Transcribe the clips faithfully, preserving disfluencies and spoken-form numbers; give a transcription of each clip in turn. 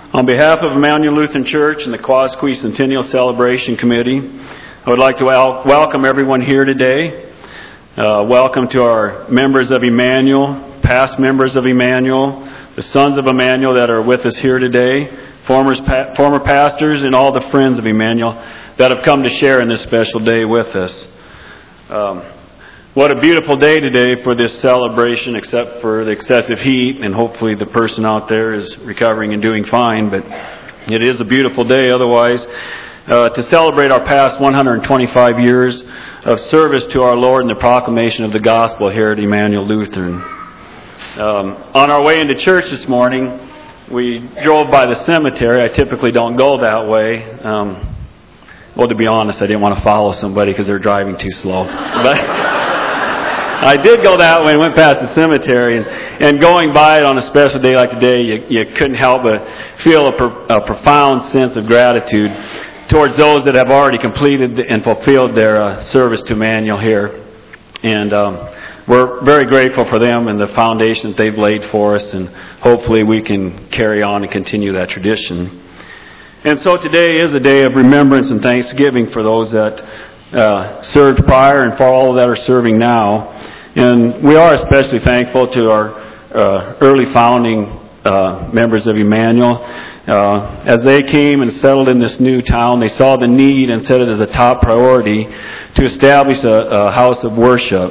On behalf of Emmanuel Lutheran Church and the Quasqui Centennial Celebration Committee, I would like to wel- welcome everyone here today. Uh, welcome to our members of Emmanuel, past members of Emmanuel, the sons of Emmanuel that are with us here today, former, pa- former pastors, and all the friends of Emmanuel that have come to share in this special day with us. Um, What a beautiful day today for this celebration, except for the excessive heat, and hopefully the person out there is recovering and doing fine, but it is a beautiful day otherwise, uh, to celebrate our past one hundred twenty-five years of service to our Lord and the proclamation of the gospel here at Emmanuel Lutheran. Um, on our way into church this morning, we drove by the cemetery. I typically don't go that way. Um, well, to be honest, I didn't want to follow somebody because they're driving too slow. But I did go that way and went past the cemetery, and, and going by it on a special day like today, you, you couldn't help but feel a, pro, a profound sense of gratitude towards those that have already completed and fulfilled their uh, service to Emmanuel here. And um, we're very grateful for them and the foundation that they've laid for us, and hopefully we can carry on and continue that tradition. And so today is a day of remembrance and thanksgiving for those that Uh, served prior and for all that are serving now. And we are especially thankful to our uh, early founding uh, members of Emmanuel. Uh, as they came and settled in this new town, they saw the need and set it as a top priority to establish a, a house of worship.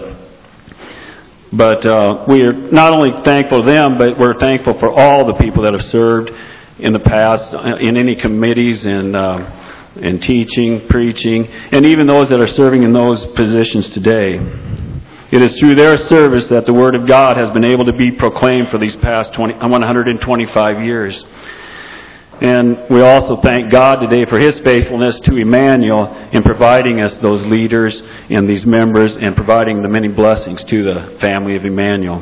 But uh, we are not only thankful to them, but we're thankful for all the people that have served in the past in any committees and uh, in teaching, preaching, and even those that are serving in those positions today. It is through their service that the Word of God has been able to be proclaimed for these past one hundred twenty-five years. And we also thank God today for His faithfulness to Emmanuel in providing us those leaders and these members and providing the many blessings to the family of Emmanuel.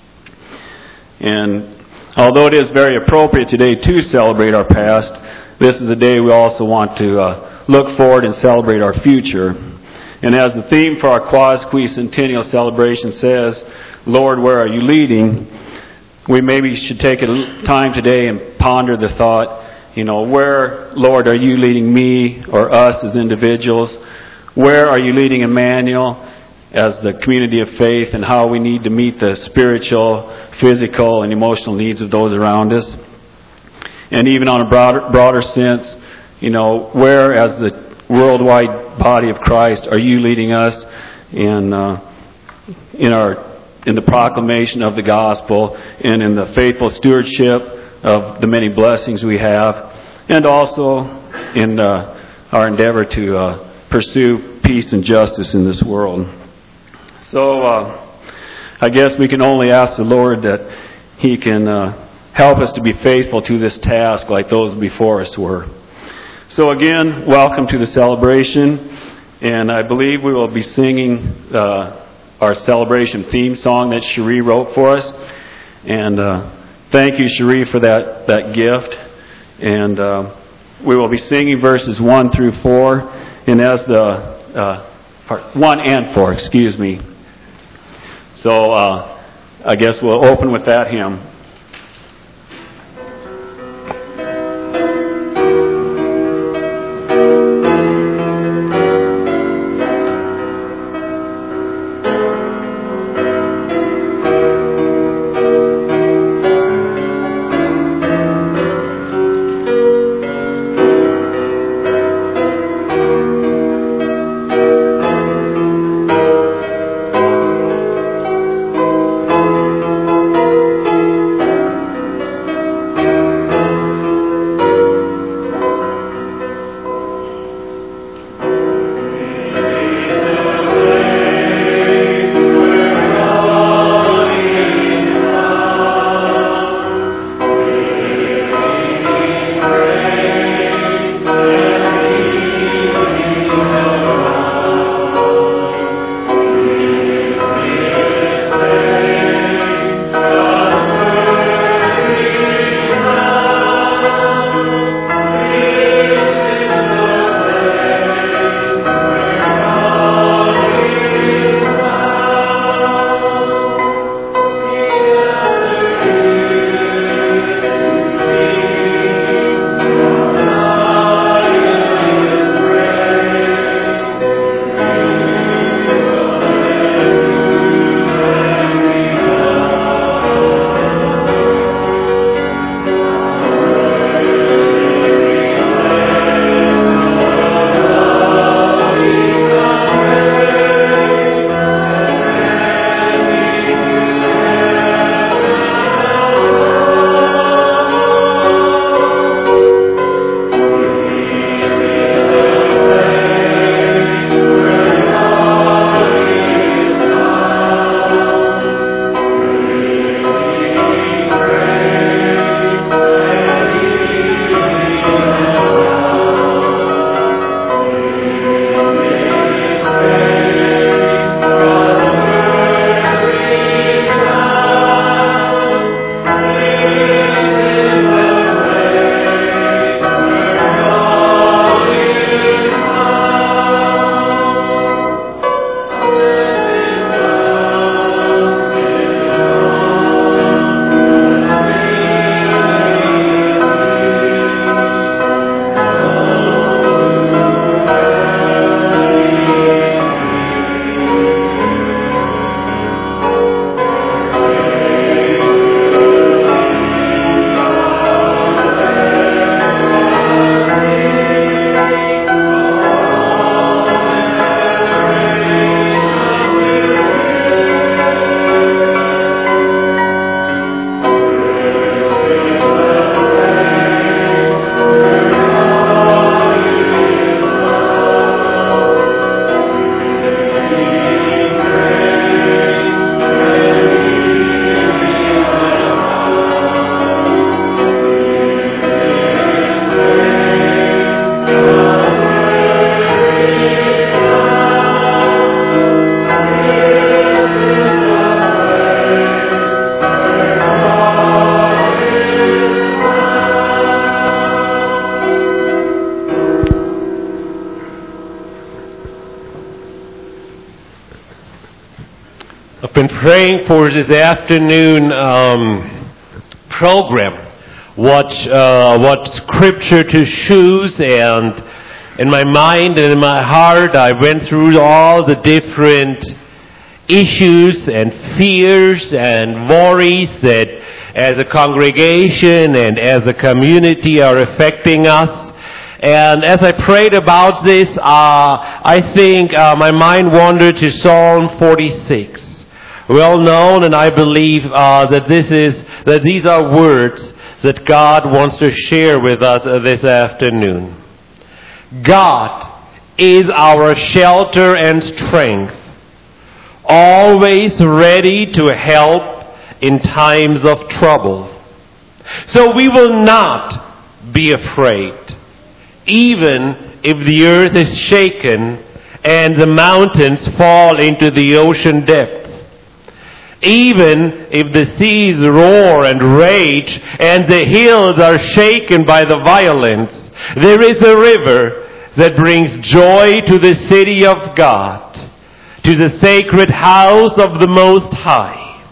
And although it is very appropriate today to celebrate our past, this is a day we also want to uh, look forward and celebrate our future. And as the theme for our Quasqui Centennial Celebration says, Lord, where are you leading? We maybe should take a time today and ponder the thought, you know, where, Lord, are you leading me or us as individuals? Where are you leading Emmanuel as the community of faith, and how we need to meet the spiritual, physical, and emotional needs of those around us? And even on a broader, broader sense, you know, where as the worldwide body of Christ are you leading us in uh, in our in the proclamation of the gospel and in the faithful stewardship of the many blessings we have, and also in uh, our endeavor to uh, pursue peace and justice in this world. So uh, I guess we can only ask the Lord that He can Uh, help us to be faithful to this task like those before us were. So again, welcome to the celebration, and I believe we will be singing uh, our celebration theme song that Cherie wrote for us. And uh, thank you, Cherie, for that, that gift. And uh, we will be singing verses one through four, and as the uh, part one and four, excuse me. So uh, I guess we'll open with that hymn. been praying for this afternoon um, program, what uh, what scripture to choose, and in my mind and in my heart I went through all the different issues and fears and worries that as a congregation and as a community are affecting us. And as I prayed about this, uh, I think uh, my mind wandered to Psalm forty-six. Well known, and I believe uh, that this is that these are words that God wants to share with us uh, this afternoon. God is our shelter and strength, always ready to help in times of trouble. So we will not be afraid, even if the earth is shaken and the mountains fall into the ocean depth. Even if the seas roar and rage and the hills are shaken by the violence, there is a river that brings joy to the city of God, to the sacred house of the Most High.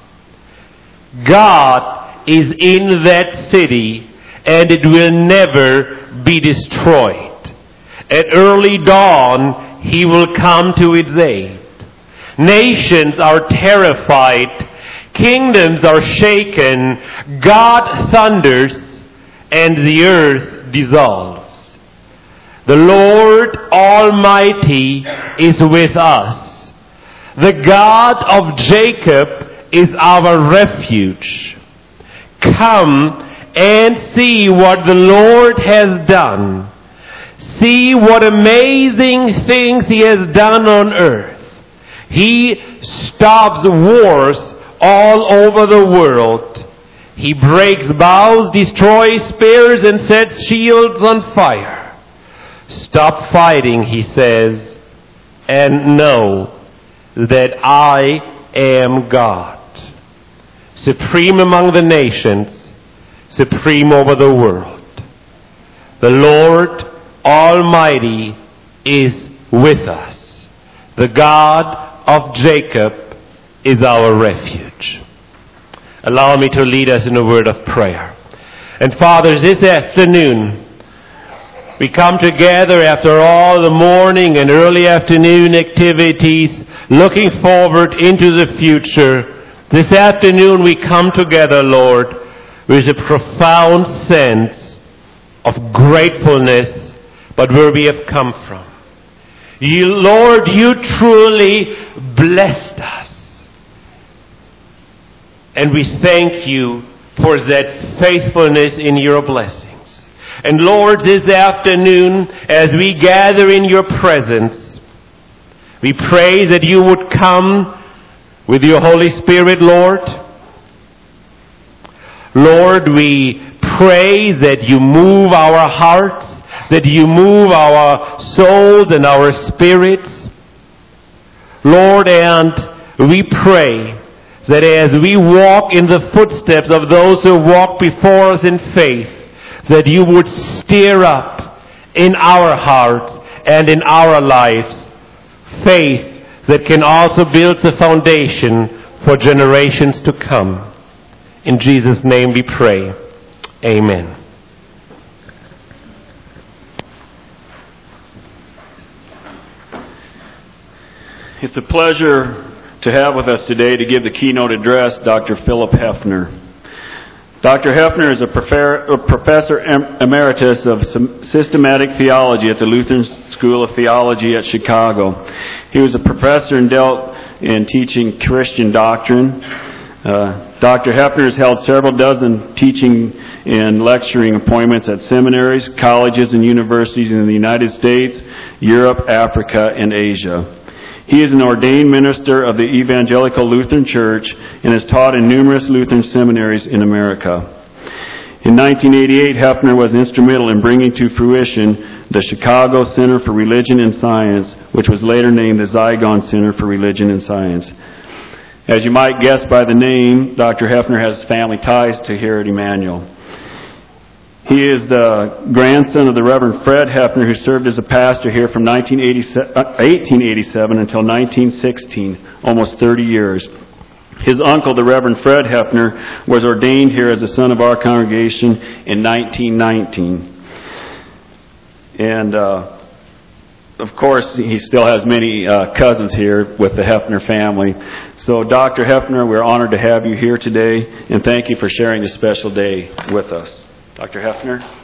God is in that city, and it will never be destroyed. At early dawn, He will come to its aid. Nations are terrified, kingdoms are shaken, God thunders, and the earth dissolves. The Lord Almighty is with us. The God of Jacob is our refuge. Come and see what the Lord has done. See what amazing things He has done on earth. He stops wars all over the world. He breaks bows, destroys spears, and sets shields on fire. Stop fighting, He says, and know that I am God, supreme among the nations, supreme over the world. The Lord Almighty is with us. The God of Jacob is our refuge. Allow me to lead us in a word of prayer. And Father, this afternoon, we come together after all the morning and early afternoon activities, looking forward into the future. This afternoon we come together, Lord, with a profound sense of gratefulness, but where we have come from. You, Lord, you truly blessed us. And we thank you for that faithfulness in your blessings. And Lord, this afternoon, as we gather in your presence, we pray that you would come with your Holy Spirit, Lord. Lord, we pray that you move our hearts, that you move our souls and our spirits. Lord, and we pray that as we walk in the footsteps of those who walk before us in faith, that you would stir up in our hearts and in our lives faith that can also build the foundation for generations to come. In Jesus' name we pray. Amen. It's a pleasure to have with us today to give the keynote address Doctor Philip Hefner. Doctor Hefner is a professor emeritus of systematic theology at the Lutheran School of Theology at Chicago. He was a professor and dealt in teaching Christian doctrine. Uh, Doctor Hefner has held several dozen teaching and lecturing appointments at seminaries, colleges, and universities in the United States, Europe, Africa, and Asia. He is an ordained minister of the Evangelical Lutheran Church and has taught in numerous Lutheran seminaries in America. In nineteen eighty-eight, Hefner was instrumental in bringing to fruition the Chicago Center for Religion and Science, which was later named the Zygon Center for Religion and Science. As you might guess by the name, Doctor Hefner has family ties to here at Emmanuel. He is the grandson of the Reverend Fred Hefner, who served as a pastor here from eighteen eighty-seven until nineteen sixteen, almost thirty years. His uncle, the Reverend Fred Hefner, was ordained here as a son of our congregation in nineteen nineteen. And, uh, of course, he still has many uh, cousins here with the Hefner family. So, Doctor Hefner, we're honored to have you here today, and thank you for sharing this special day with us. Doctor Hefner?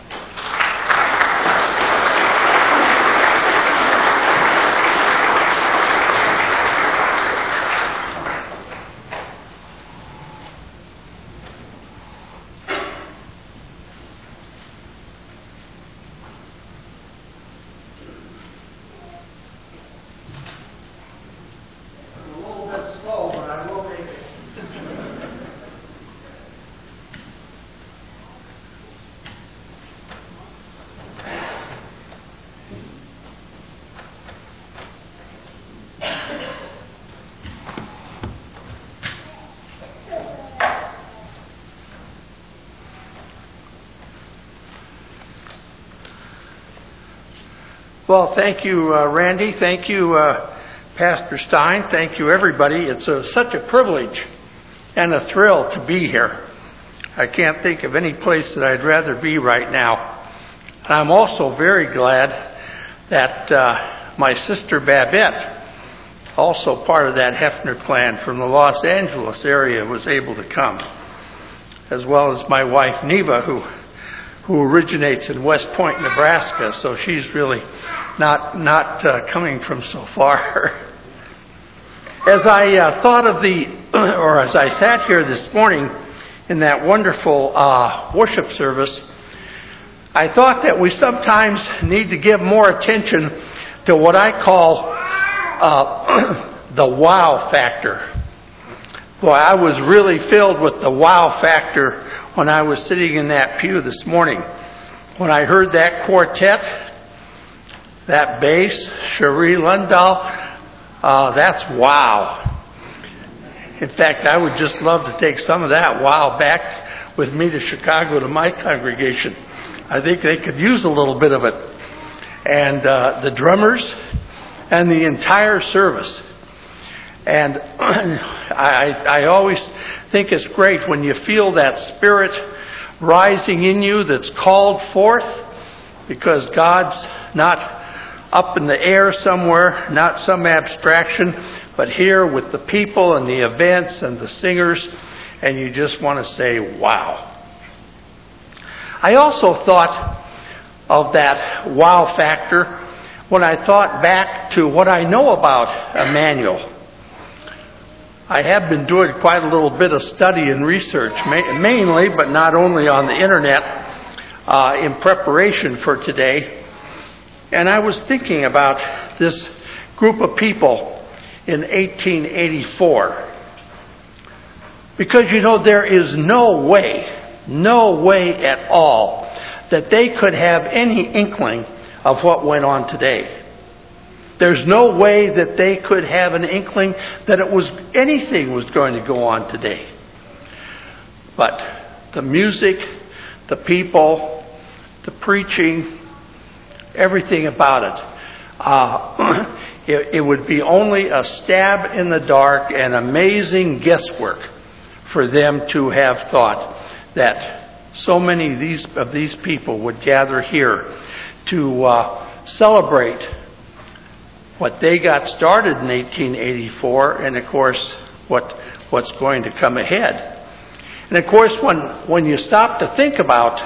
Well, thank you, uh, Randy. Thank you, uh, Pastor Stein. Thank you, everybody. It's a, such a privilege and a thrill to be here. I can't think of any place that I'd rather be right now. And I'm also very glad that uh, my sister Babette, also part of that Hefner clan from the Los Angeles area, was able to come, as well as my wife Neva, who who originates in West Point, Nebraska, so she's really not not uh, coming from so far. As I uh, thought of the, or as I sat here this morning in that wonderful uh, worship service, I thought that we sometimes need to give more attention to what I call uh, the wow factor. Boy, I was really filled with the wow factor when I was sitting in that pew this morning. When I heard that quartet, that bass, Cherie Lundahl, uh, that's wow. In fact, I would just love to take some of that wow back with me to Chicago to my congregation. I think they could use a little bit of it. And uh, the drummers and the entire service. And I, I always think it's great when you feel that spirit rising in you that's called forth, because God's not up in the air somewhere, not some abstraction, but here with the people and the events and the singers, and you just want to say, wow. I also thought of that wow factor when I thought back to what I know about Emmanuel. I have been doing quite a little bit of study and research, mainly, but not only on the internet, uh, in preparation for today. And I was thinking about this group of people in eighteen eighty-four. Because, you know, there is no way, no way at all that they could have any inkling of what went on today. There's no way that they could have an inkling that it was anything was going to go on today. But the music, the people, the preaching, everything about it, uh, it, it would be only a stab in the dark and amazing guesswork for them to have thought that so many of these, of these people would gather here to uh, celebrate what they got started in eighteen eighty-four, and of course, what what's going to come ahead. And of course, when when you stop to think about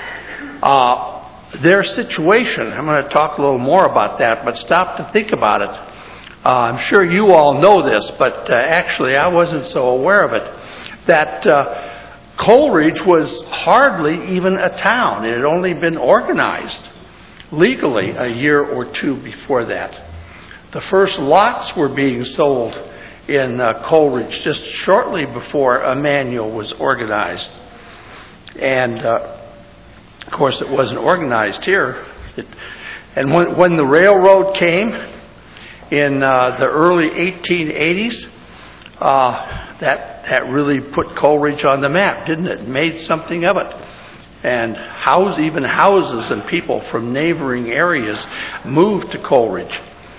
uh, their situation, I'm going to talk a little more about that, but stop to think about it. Uh, I'm sure you all know this, but uh, actually I wasn't so aware of it, that uh, Coleridge was hardly even a town. It had only been organized legally a year or two before that. The first lots were being sold in uh, Coleridge just shortly before Emmanuel was organized. And, uh, of course, it wasn't organized here. It, and when, when the railroad came in uh, the early eighteen eighties, uh, that, that really put Coleridge on the map, didn't it? It made something of it. And house, even houses and people from neighboring areas moved to Coleridge.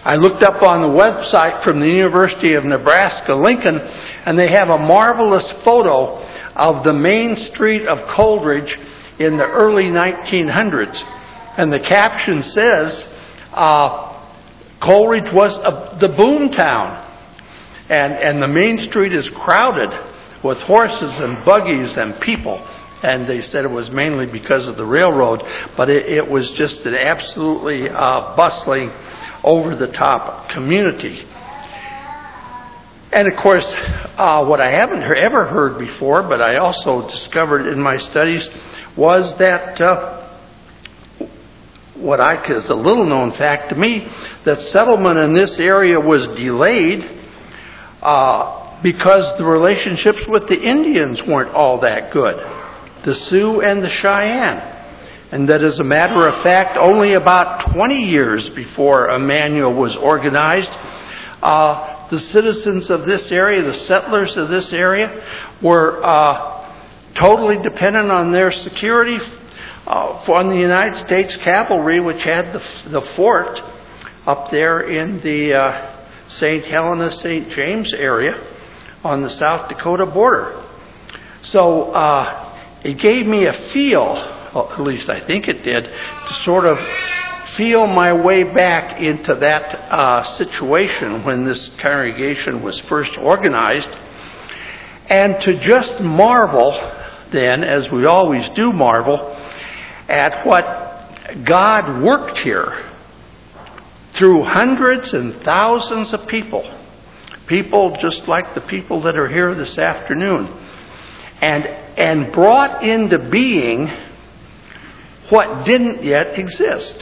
I looked up on the website from the University of Nebraska-Lincoln, and they have a marvelous photo of the main street of Coleridge in the early nineteen hundreds. And the caption says, uh, Coleridge was a, the boom town. And, and the main street is crowded with horses and buggies and people. And they said it was mainly because of the railroad, but it, it was just an absolutely uh, bustling, over-the-top community. And of course, uh, what I haven't ever heard before, but I also discovered in my studies, was that uh, what I is a little-known fact to me, that settlement in this area was delayed uh, because the relationships with the Indians weren't all that good, the Sioux and the Cheyenne. And that, as a matter of fact, only about twenty years before Emmanuel was organized, uh, the citizens of this area, the settlers of this area, were uh, totally dependent on their security uh, on the United States cavalry, which had the, the fort up there in the uh, Saint Helena, Saint James area on the South Dakota border. So uh, it gave me a feel, well, at least I think it did, to sort of feel my way back into that uh, situation when this congregation was first organized, and to just marvel then, as we always do marvel, at what God worked here through hundreds and thousands of people, people just like the people that are here this afternoon, and and brought into being what didn't yet exist.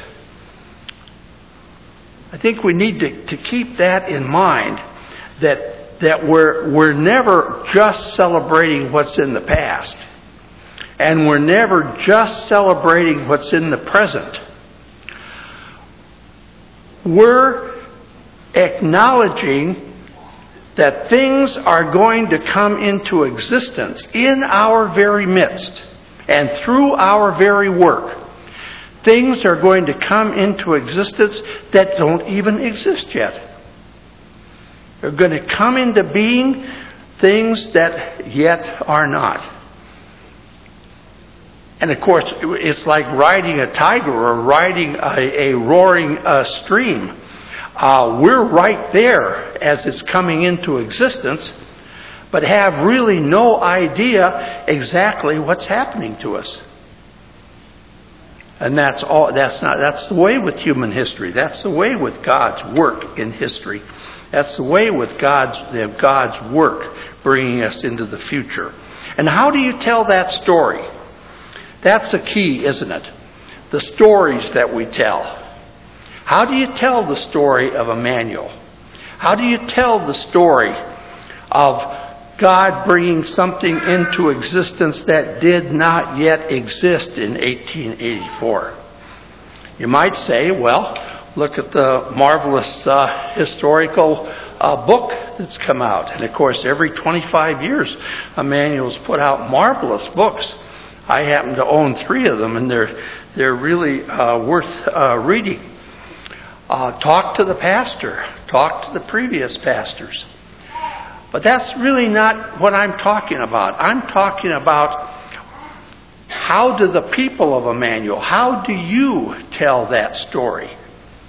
I think we need to, to keep that in mind, that that we're we're never just celebrating what's in the past, and we're never just celebrating what's in the present. We're acknowledging that things are going to come into existence in our very midst and through our very work. Things are going to come into existence that don't even exist yet. They're going to come into being things that yet are not. And of course, it's like riding a tiger or riding a, a roaring uh, stream. Uh, we're right there as it's coming into existence, but have really no idea exactly what's happening to us. And that's all. That's not. That's the way with human history. That's the way with God's work in history. That's the way with God's God's work bringing us into the future. And how do you tell that story? That's the key, isn't it? The stories that we tell. How do you tell the story of Emmanuel? How do you tell the story of God bringing something into existence that did not yet exist in eighteen eighty-four? You might say, well, look at the marvelous uh, historical uh, book that's come out. And of course, every twenty-five years, Emmanuel's put out marvelous books. I happen to own three of them, and they're they're really uh, worth uh, reading. Uh, talk to the pastor. Talk to the previous pastors. But that's really not what I'm talking about. I'm talking about how do the people of Emmanuel, how do you tell that story?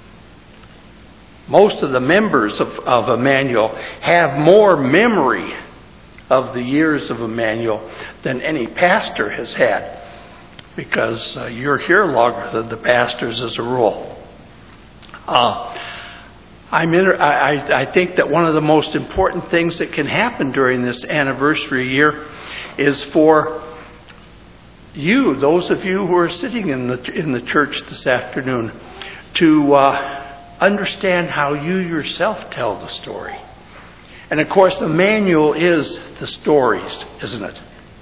Most of the members of, of Emmanuel have more memory of the years of Emmanuel than any pastor has had, because uh, you're here longer than the pastors as a rule. Uh, I'm inter- I, I think that one of the most important things that can happen during this anniversary year is for you, those of you who are sitting in the in the church this afternoon, to uh, understand how you yourself tell the story. And of course, Emmanuel is the stories, isn't it?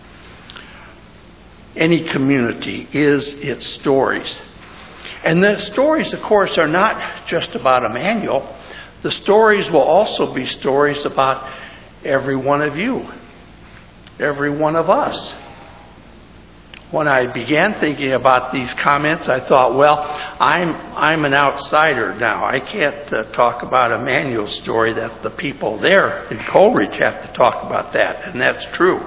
Any community is its stories. And the stories, of course, are not just about Emmanuel. The stories will also be stories about every one of you, every one of us. when I began thinking about these comments, I thought, well, I'm I'm an outsider now. I can't uh, talk about Emmanuel's story. That the people there in Coleridge have to talk about that, and that's true.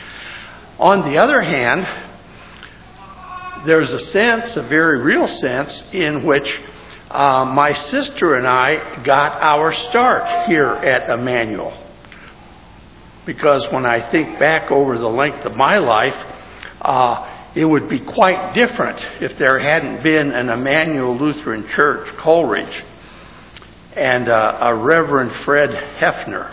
On the other hand, there's a sense, a very real sense, in which uh, my sister and I got our start here at Emmanuel. Because when I think back over the length of my life, uh, it would be quite different if there hadn't been an Emmanuel Lutheran Church, Coleridge, and uh, a Reverend Fred Hefner,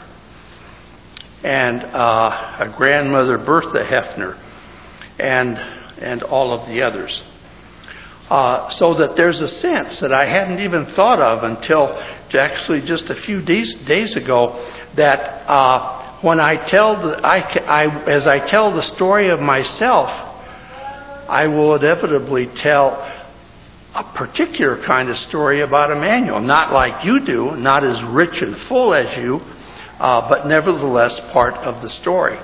and uh, a grandmother Bertha Hefner, and and all of the others. Uh, so that there's a sense that I hadn't even thought of until actually just a few days, days ago that uh, when I tell the, I, I, as I tell the story of myself, I will inevitably tell a particular kind of story about Emmanuel, not like you do, not as rich and full as you, uh, but nevertheless part of the story.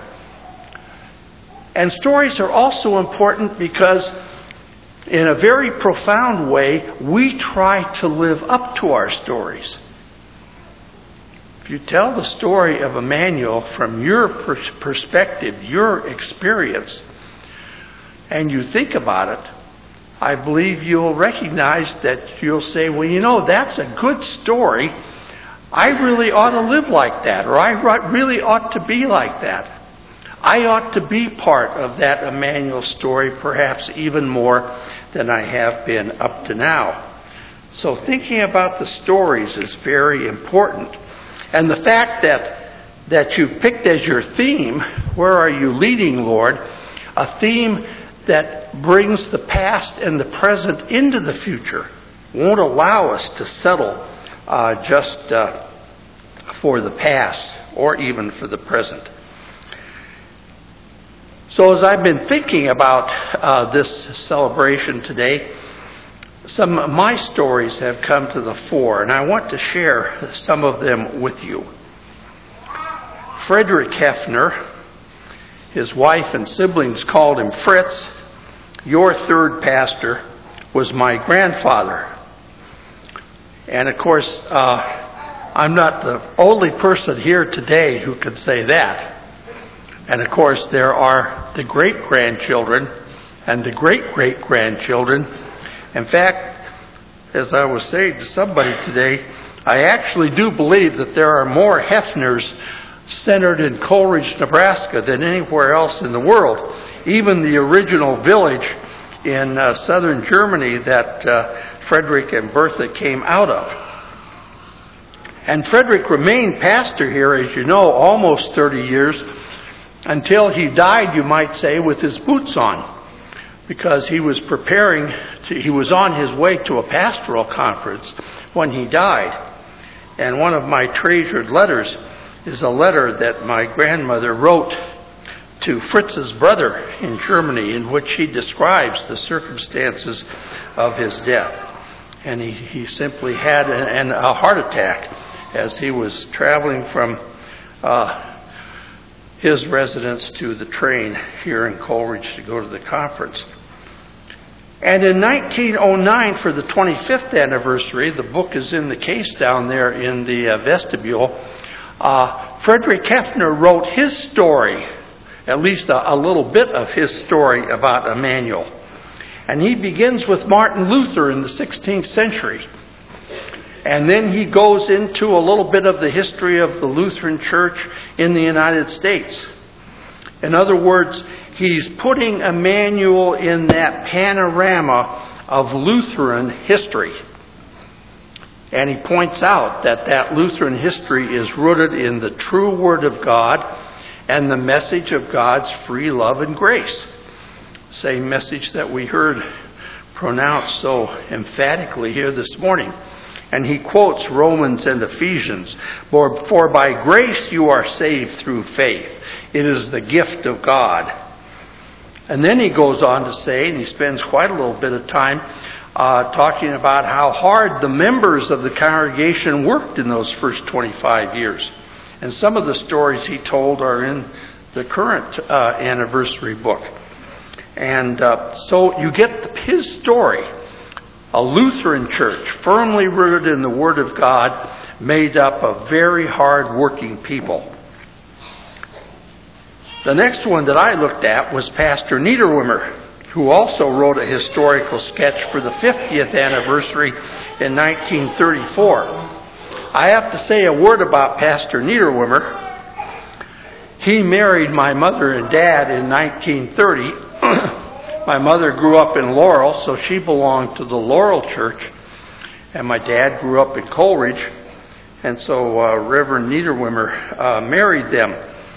And stories are also important because in a very profound way, we try to live up to our stories. If you tell the story of Emmanuel from your pers- perspective, your experience, and you think about it, I believe you'll recognize that you'll say, well, you know, that's a good story. I really ought to live like that, or I really ought to be like that. I ought to be part of that Emmanuel story, perhaps even more than I have been up to now. So thinking about the stories is very important. And the fact that that you've picked as your theme, where are you leading, Lord? A theme that brings the past and the present into the future, won't allow us to settle uh, just uh, for the past or even for the present. So as I've been thinking about uh, this celebration today, some of my stories have come to the fore, and I want to share some of them with you. Frederick Hefner, his wife and siblings called him Fritz, your third pastor, was my grandfather. And of course, uh, I'm not the only person here today who could say that. And of course, there are the great-grandchildren and the great-great-grandchildren. In fact, as I was saying to somebody today, I actually do believe that there are more Hefners centered in Coleridge, Nebraska than anywhere else in the world. Even the original village in uh, southern Germany that uh, Frederick and Bertha came out of. And Frederick remained pastor here, as you know, almost thirty years, until he died, you might say, with his boots on, because he was preparing to, he was on his way to a pastoral conference when he died. And one of my treasured letters is a letter that my grandmother wrote to Fritz's brother in Germany, in which he describes the circumstances of his death. And he, he simply had an, a heart attack as he was traveling from uh, his residence to the train here in Coleridge to go to the conference. And in nineteen oh nine, for the twenty-fifth anniversary, the book is in the case down there in the uh, vestibule, uh, Frederick Hefner wrote his story, at least a, a little bit of his story about Emmanuel. And he begins with Martin Luther in the sixteenth century. And then he goes into a little bit of the history of the Lutheran Church in the United States. In other words, he's putting Emmanuel in that panorama of Lutheran history. And he points out that that Lutheran history is rooted in the true Word of God and the message of God's free love and grace. Same message that we heard pronounced so emphatically here this morning. And he quotes Romans and Ephesians, for, for by grace you are saved through faith. It is the gift of God. And then he goes on to say, and he spends quite a little bit of time uh, talking about how hard the members of the congregation worked in those first twenty-five years. And some of the stories he told are in the current uh, anniversary book. And uh, so you get his story. A Lutheran church, firmly rooted in the Word of God, made up of very hard-working people. The next one that I looked at was Pastor Niederwimmer, who also wrote a historical sketch for the fiftieth anniversary in nineteen thirty-four. I have to say a word about Pastor Niederwimmer. He married my mother and dad in nineteen thirty. My mother grew up in Laurel, so she belonged to the Laurel Church. And my dad grew up in Coleridge. And so uh, Reverend Niederwimmer uh, married them.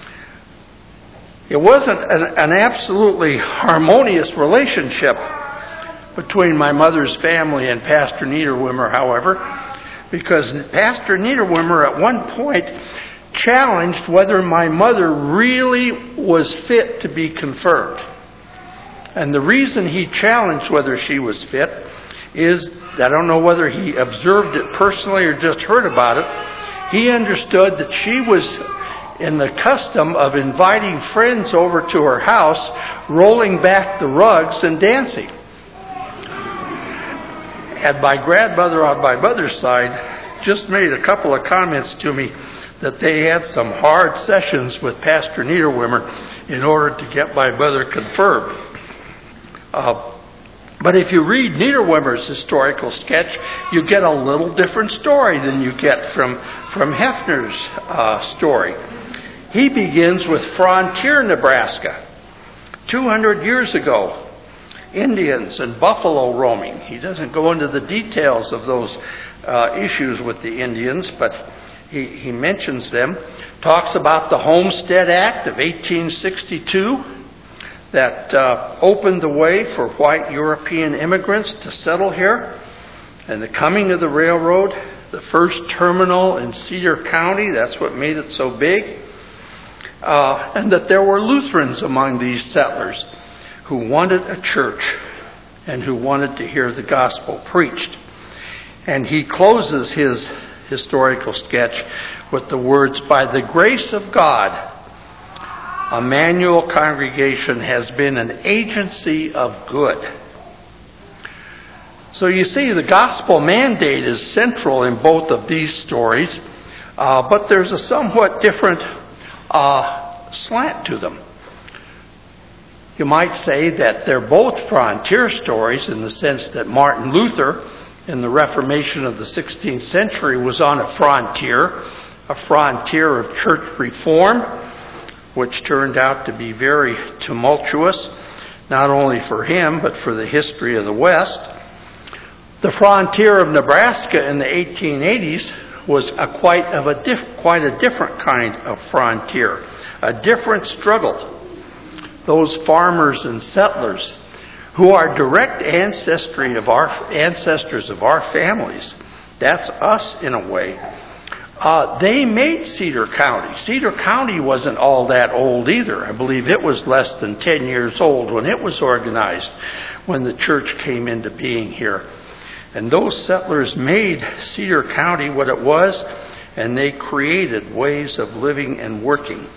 It wasn't an, an absolutely harmonious relationship between my mother's family and Pastor Niederwimmer, however, because Pastor Niederwimmer at one point challenged whether my mother really was fit to be confirmed. And the reason he challenged whether she was fit is, I don't know whether he observed it personally or just heard about it, he understood that she was in the custom of inviting friends over to her house, rolling back the rugs and dancing. And my grandmother on my mother's side just made a couple of comments to me that they had some hard sessions with Pastor Niederwimmer in order to get my mother confirmed. Uh, but if you read Niederwimmer's historical sketch, you get a little different story than you get from, from Hefner's uh, story. He begins with Frontier, Nebraska. two hundred years ago, Indians and buffalo roaming. He doesn't go into the details of those uh, issues with the Indians, but he, he mentions them. Talks about the Homestead Act of eighteen sixty-two that uh, opened the way for white European immigrants to settle here, and the coming of the railroad, the first terminal in Cedar County. That's what made it so big. Uh, and that there were Lutherans among these settlers who wanted a church and who wanted to hear the gospel preached. And he closes his historical sketch with the words, "By the grace of God, Emmanuel Congregation has been an agency of good." So you see, the gospel mandate is central in both of these stories, uh, but there's a somewhat different uh, slant to them. You might say that they're both frontier stories in the sense that Martin Luther, in the Reformation of the sixteenth century, was on a frontier, a frontier of church reform, which turned out to be very tumultuous, not only for him, but for the history of the West. The frontier of Nebraska in the eighteen eighties was a quite of a diff, quite a different kind of frontier, a different struggle. Those farmers and settlers who are direct ancestry of our ancestors of our families, that's us in a way. Uh, they made Cedar County. Cedar County wasn't all that old either. I believe it was less than ten years old when it was organized, when the church came into being here. And those settlers made Cedar County what it was, and they created ways of living and working.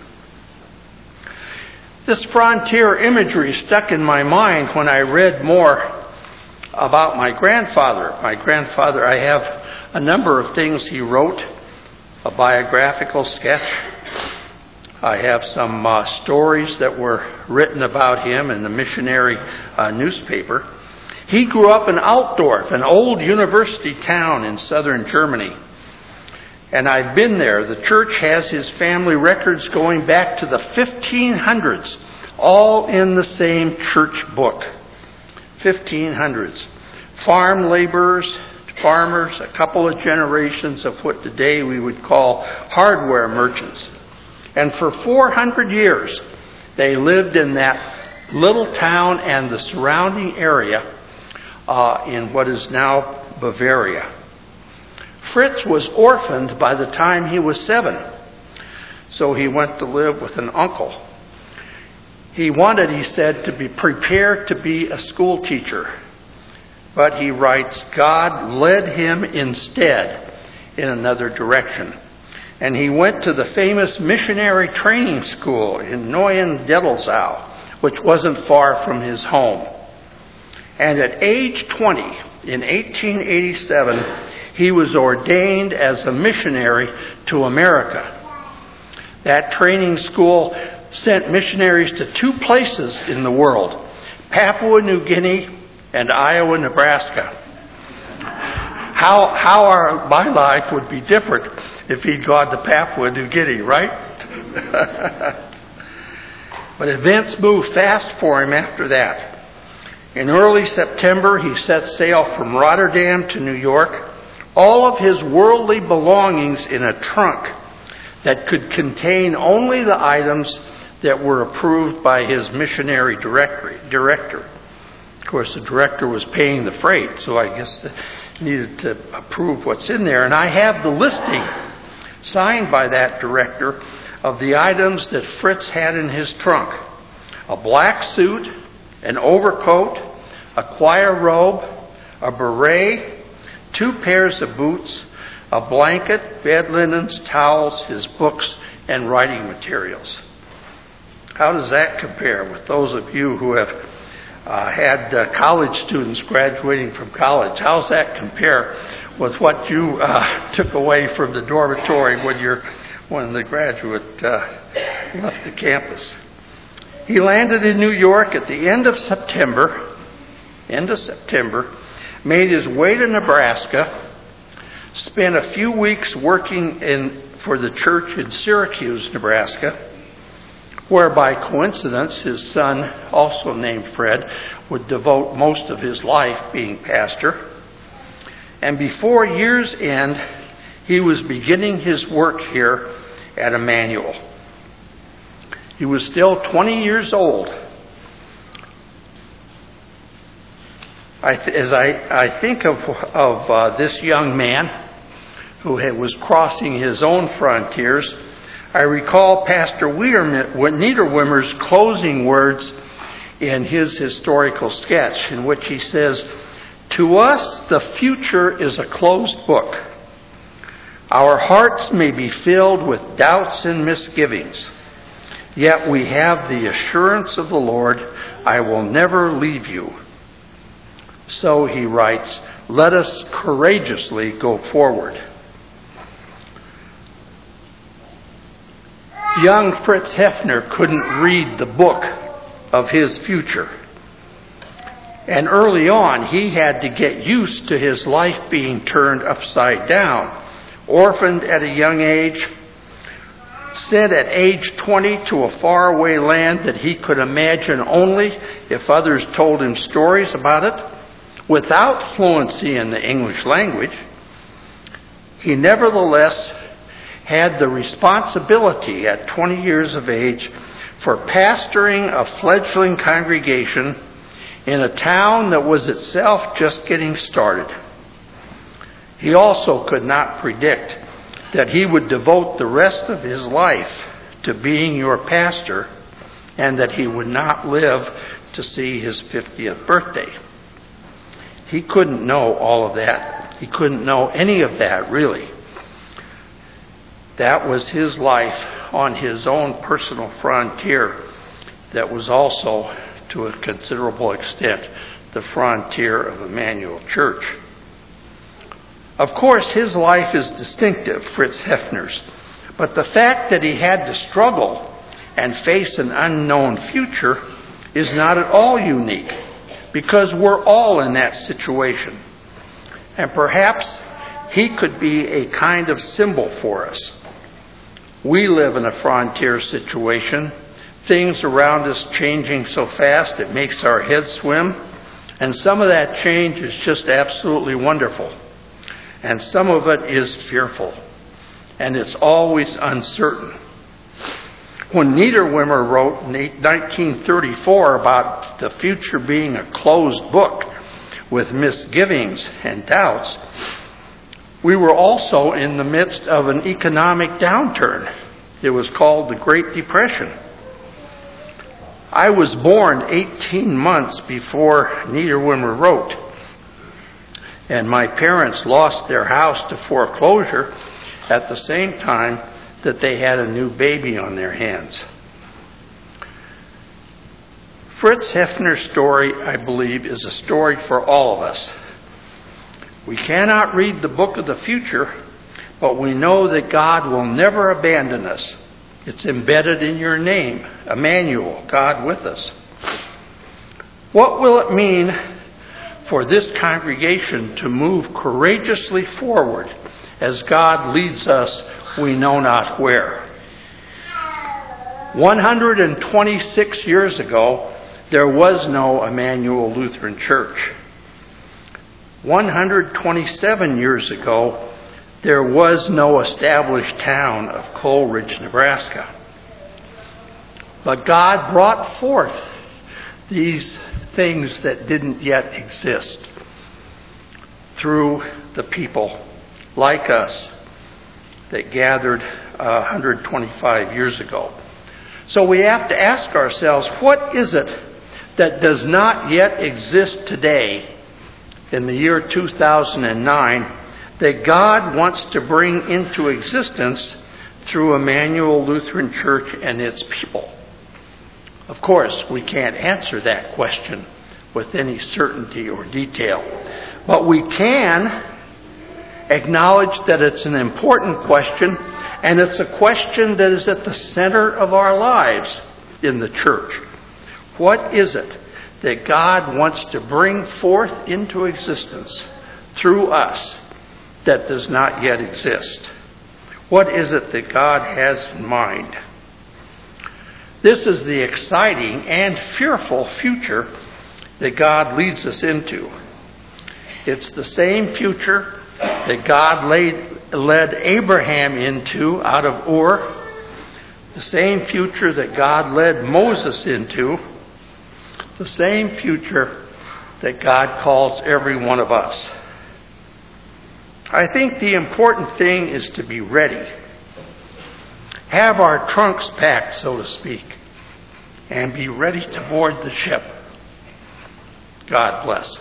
This frontier imagery stuck in my mind when I read more about my grandfather. My grandfather, I have a number of things he wrote, a biographical sketch. I have some uh, stories that were written about him in the missionary uh, newspaper. He grew up in Altdorf, an old university town in southern Germany. And I've been there. The church has his family records going back to the fifteen hundreds, all in the same church book. fifteen hundreds. Farm laborers, farmers, a couple of generations of what today we would call hardware merchants. And for four hundred years, they lived in that little town and the surrounding area uh, in what is now Bavaria. Fritz was orphaned by the time he was seven, so he went to live with an uncle. He wanted, he said, to be prepared to be a school teacher. But he writes, God led him instead in another direction. And he went to the famous missionary training school in Neuendettelsau, which wasn't far from his home. And at age twenty, in eighteen eighty-seven, he was ordained as a missionary to America. That training school sent missionaries to two places in the world, Papua New Guinea and Iowa, Nebraska. How, how our, my life would be different if he'd gone to Papua New Guinea, right? But events moved fast for him after that. In early September, he set sail from Rotterdam to New York, all of his worldly belongings in a trunk that could contain only the items that were approved by his missionary director. Of course, the director was paying the freight, so I guess he needed to approve what's in there. And I have the listing signed by that director of the items that Fritz had in his trunk: a black suit, an overcoat, a choir robe, a beret, two pairs of boots, a blanket, bed linens, towels, his books, and writing materials. How does that compare with those of you who have uh, had uh, college students graduating from college? How does that compare with what you uh, took away from the dormitory when you're when the graduate uh, left the campus? He landed in New York at the end of September, end of September, made his way to Nebraska, spent a few weeks working in for the church in Syracuse, Nebraska, where by coincidence his son, also named Fred, would devote most of his life being pastor. And before year's end, he was beginning his work here at Emmanuel. He was still twenty years old. I th- as I, I think of, of uh, this young man who had, was crossing his own frontiers, I recall Pastor Niederwimmer's closing words in his historical sketch, in which he says, "To us, the future is a closed book. Our hearts may be filled with doubts and misgivings, yet we have the assurance of the Lord, I will never leave you." So he writes, "Let us courageously go forward." Young Fritz Hefner couldn't read the book of his future. And early on, he had to get used to his life being turned upside down. Orphaned at a young age, sent at age twenty to a faraway land that he could imagine only if others told him stories about it, without fluency in the English language, he nevertheless had the responsibility at twenty years of age for pastoring a fledgling congregation in a town that was itself just getting started. He also could not predict that he would devote the rest of his life to being your pastor and that he would not live to see his fiftieth birthday. He couldn't know all of that. He couldn't know any of that, really. That was his life on his own personal frontier that was also, to a considerable extent, the frontier of Emmanuel Church. Of course, his life is distinctive, Fritz Hefner's, but the fact that he had to struggle and face an unknown future is not at all unique, because we're all in that situation. And perhaps he could be a kind of symbol for us. We live in a frontier situation, things around us changing so fast it makes our heads swim, and some of that change is just absolutely wonderful. And some of it is fearful, and it's always uncertain. When Niederwimmer wrote in nineteen thirty-four about the future being a closed book with misgivings and doubts, we were also in the midst of an economic downturn. It was called the Great Depression. I was born eighteen months before Niederwimmer wrote, and my parents lost their house to foreclosure at the same time that they had a new baby on their hands. Fritz Hefner's story, I believe, is a story for all of us. We cannot read the book of the future, but we know that God will never abandon us. It's embedded in your name, Emmanuel, God with us. What will it mean for this congregation to move courageously forward as God leads us, we know not where? one hundred twenty-six years ago, there was no Emmanuel Lutheran Church. one hundred twenty-seven years ago, there was no established town of Coleridge, Nebraska. But God brought forth these things that didn't yet exist through the people like us that gathered uh, one hundred twenty-five years ago. So we have to ask ourselves, what is it that does not yet exist today in the year two thousand nine that God wants to bring into existence through Emmanuel Lutheran Church and its people? Of course, we can't answer that question with any certainty or detail, but we can acknowledge that it's an important question, and it's a question that is at the center of our lives in the church. What is it that God wants to bring forth into existence through us that does not yet exist? What is it that God has in mind? This is the exciting and fearful future that God leads us into. It's the same future that God laid, led Abraham into out of Ur, the same future that God led Moses into, the same future that God calls every one of us. I think the important thing is to be ready. Have our trunks packed, so to speak, and be ready to board the ship. God bless.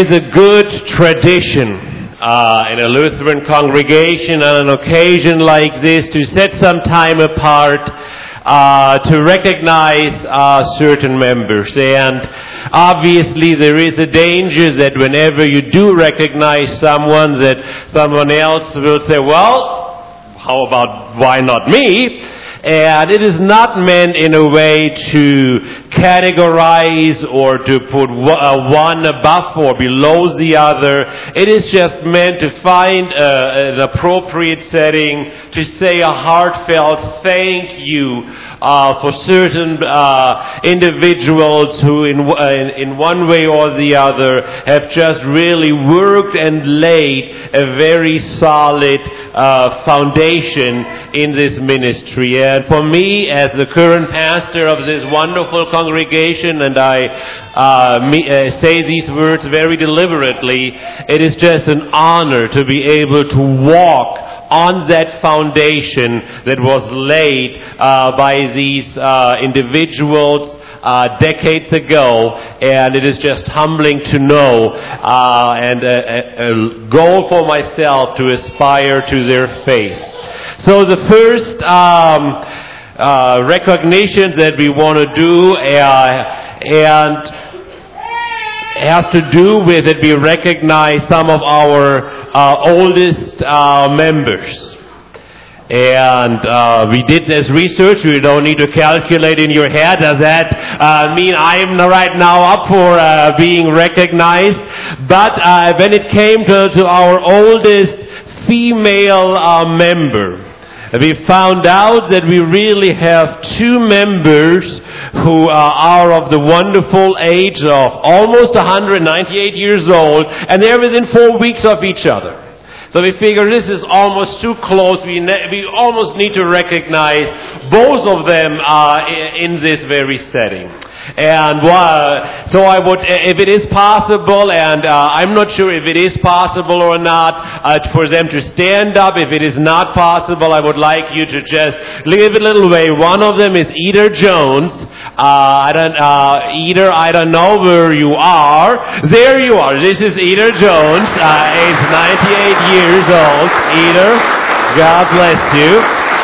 is a good tradition uh, in a Lutheran congregation on an occasion like this to set some time apart uh, to recognize uh, certain members. And obviously there is a danger that whenever you do recognize someone, that someone else will say, well, how about why not me? And it is not meant in a way to categorize or to put one above or below the other. It is just meant to find a, an appropriate setting to say a heartfelt thank you uh, for certain uh, individuals who in, in, in one way or the other have just really worked and laid a very solid uh, foundation in this ministry. And for me, as the current pastor of this wonderful congregation, and I uh, me, uh, say these words very deliberately, it is just an honor to be able to walk on that foundation that was laid uh, by these uh, individuals Uh, decades ago, and it is just humbling to know uh, and a, a, a goal for myself to aspire to their faith. So the first um, uh, recognition that we want to do uh, and has to do with it, we recognize some of our uh, oldest uh, members. And uh, we did this research. You don't need to calculate in your head. Does that uh, mean I'm right now up for uh, being recognized? But uh, when it came to, to our oldest female uh, member, we found out that we really have two members who uh, are of the wonderful age of almost one hundred ninety-eight years old, and they're within four weeks of each other. So we figure this is almost too close. We ne- we almost need to recognize both of them uh, in, in this very setting. And uh, so I would, if it is possible, and uh, I'm not sure if it is possible or not, uh, for them to stand up. If it is not possible, I would like you to just give it a little way. One of them is Eder Jones. Uh, I don't, uh, Eder, I don't know where you are. There you are. This is Eder Jones, uh, age ninety-eight years old. Eder, God bless you.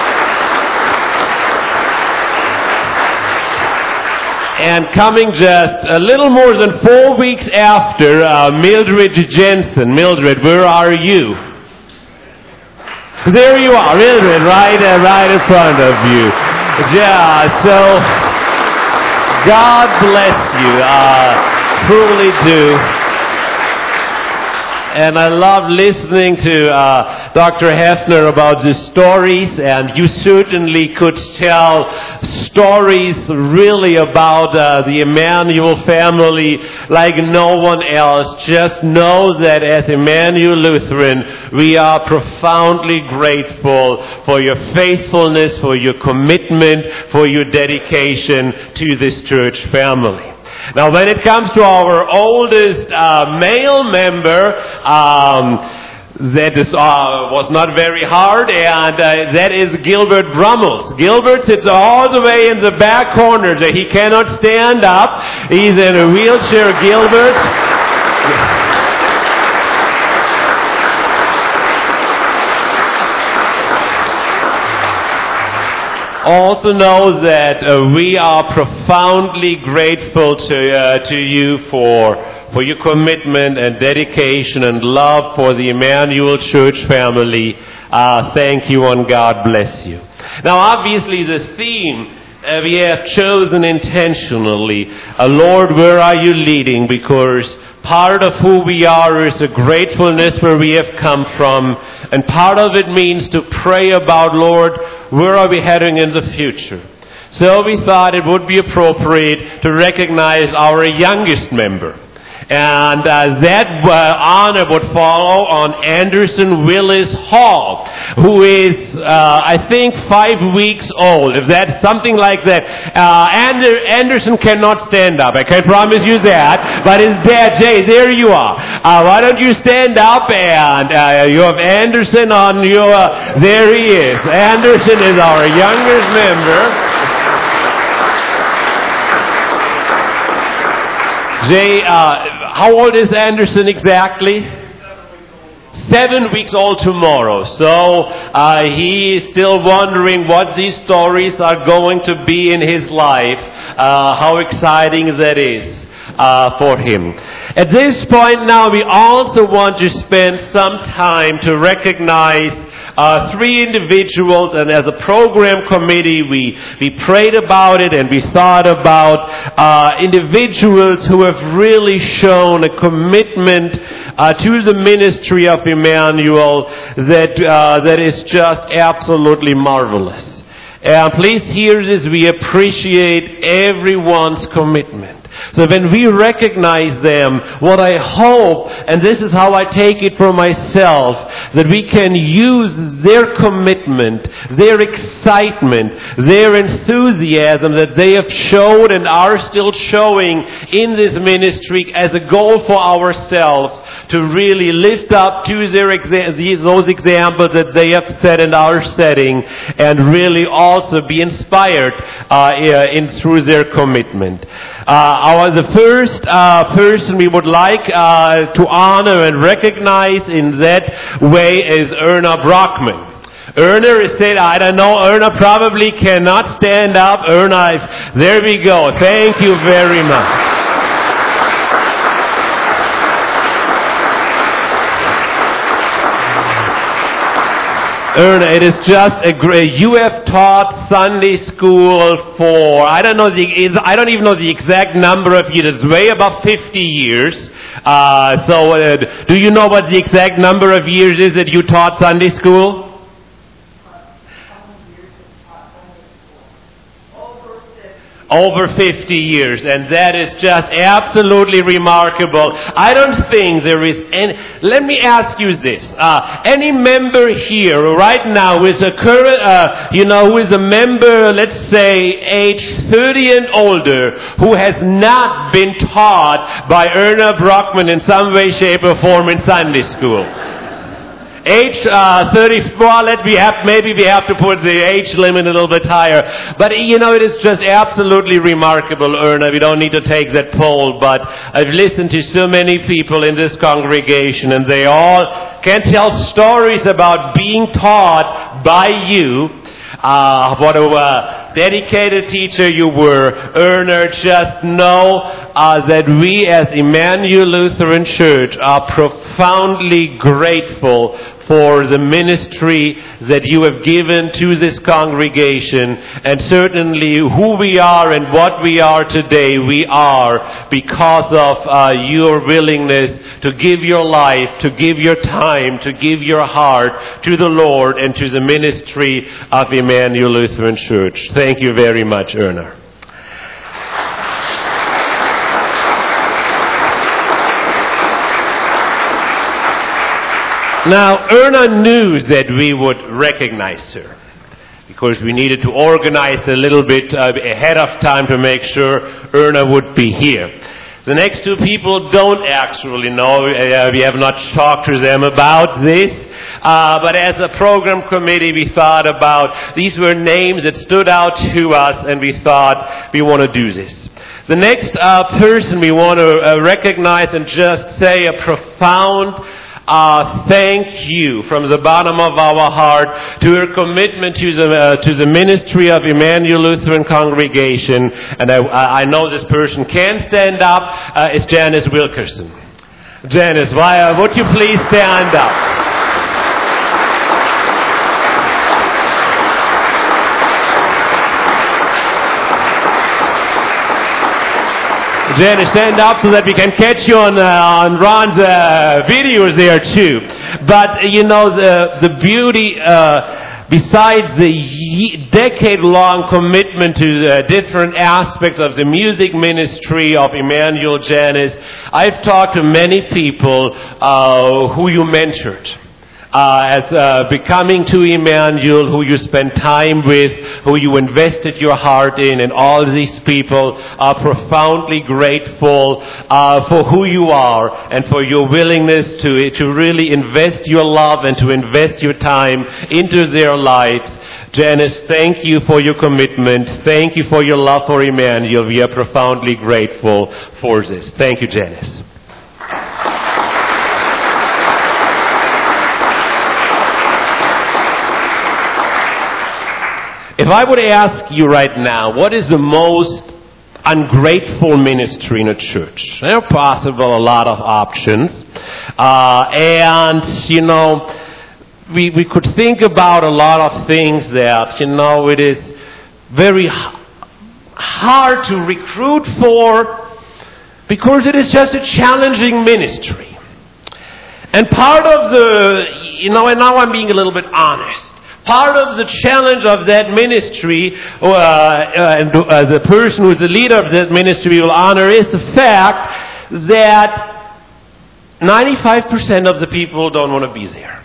And coming just a little more than four weeks after, uh, Mildred Jensen. Mildred, where are you? There you are, Mildred, right, uh, right in front of you. Yeah, so God bless you. Uh, truly do. And I love listening to uh, Doctor Hefner about the stories, and you certainly could tell stories really about uh, the Emmanuel family like no one else. Just know that as Emmanuel Lutheran, we are profoundly grateful for your faithfulness, for your commitment, for your dedication to this church family. Now, when it comes to our oldest uh, male member, um, that is, uh, was not very hard, and uh, that is Gilbert Brummels. Gilbert sits all the way in the back corner, so he cannot stand up. He's in a wheelchair. Gilbert. Also know that uh, we are profoundly grateful to uh, to you for for your commitment and dedication and love for the Emmanuel Church family. Uh, thank you, and God bless you. Now, obviously, the theme uh, we have chosen intentionally, uh, Lord, where are you leading? Because part of who we are is a gratefulness where we have come from, and part of it means to pray about, Lord, where are we heading in the future? So we thought it would be appropriate to recognize our youngest member. And uh, that uh, honor would follow on Anderson Willis Hall, who is, uh, I think, five weeks old. If that's something like that. Uh, Ander- Anderson cannot stand up. I can promise you that. But his dad, Jay, there you are. Uh, why don't you stand up, and uh, you have Anderson on your... Uh, there he is. Anderson is our youngest member. Jay, uh, how old is Anderson exactly? Seven weeks old tomorrow. So uh, he is still wondering what these stories are going to be in his life. Uh, how exciting that is uh, for him. At this point now, we also want to spend some time to recognize Uh, three individuals, and as a program committee, we, we prayed about it and we thought about uh, individuals who have really shown a commitment uh, to the ministry of Emmanuel that uh, that is just absolutely marvelous. And please hear this: we appreciate everyone's commitment. So when we recognize them, what I hope, and this is how I take it for myself, that we can use their commitment, their excitement, their enthusiasm that they have showed and are still showing in this ministry as a goal for ourselves to really lift up to their exa- those examples that they have set and are setting, and really also be inspired uh, in through their commitment. Uh, our, the first uh, person we would like uh, to honor and recognize in that way is Erna Brockman. Erna is said, I don't know, Erna probably cannot stand up. Erna, if, there we go. Thank you very much. Erna, it is just a great. You have taught Sunday school for I don't know the I don't even know the exact number of years. It's way above fifty years. Uh, so, uh, do you know what the exact number of years is that you taught Sunday school? Over fifty years, and that is just absolutely remarkable. I don't think there is any. Let me ask you this: uh, any member here right now who is a current, uh, you know, who is a member, let's say, age thirty and older, who has not been taught by Erna Brockman in some way, shape, or form in Sunday school? Age uh, thirty-four, let we have, maybe we have to put the age limit a little bit higher. But, you know, it is just absolutely remarkable, Erna. We don't need to take that poll, but I've listened to so many people in this congregation, and they all can tell stories about being taught by you. Uh, what a uh, dedicated teacher you were, Erna. Just know uh, that we as Emmanuel Lutheran Church are profoundly grateful for the ministry that you have given to this congregation, and certainly who we are and what we are today, we are because of uh, your willingness to give your life, to give your time, to give your heart to the Lord and to the ministry of Emmanuel Lutheran Church. Thank you very much, Erna. Now, Erna knew that we would recognize her because we needed to organize a little bit uh, ahead of time to make sure Erna would be here. The next two people don't actually know. Uh, we have not talked to them about this. Uh, but as a program committee, we thought about, these were names that stood out to us, and we thought we want to do this. The next uh, person we want to uh, recognize and just say a profound Uh, thank you from the bottom of our heart to her commitment to the uh, to the ministry of Emmanuel Lutheran Congregation. And I, I know this person can stand up. Uh, it's Janice Wilkerson. Janice, why, uh, would you please stand up? Janice, stand up so that we can catch you on uh, on Ron's uh, videos there too. But you know the the beauty, uh, besides the ye- decade-long commitment to uh, different aspects of the music ministry of Emmanuel, Janice, I've talked to many people uh, who you mentored. Uh, as uh, becoming to Emmanuel, who you spent time with, who you invested your heart in, and all these people are profoundly grateful uh, for who you are and for your willingness to to really invest your love and to invest your time into their lives. Janice, thank you for your commitment. Thank you for your love for Emmanuel. We are profoundly grateful for this. Thank you, Janice. I would ask you right now, what is the most ungrateful ministry in a church? There are possible a lot of options. Uh, and, you know, we, we could think about a lot of things that, you know, it is very h- hard to recruit for because it is just a challenging ministry. And part of the, you know, and now I'm being a little bit honest. Part of the challenge of that ministry, uh, uh, and uh, the person who is the leader of that ministry will honor, is the fact that ninety-five percent of the people don't want to be there.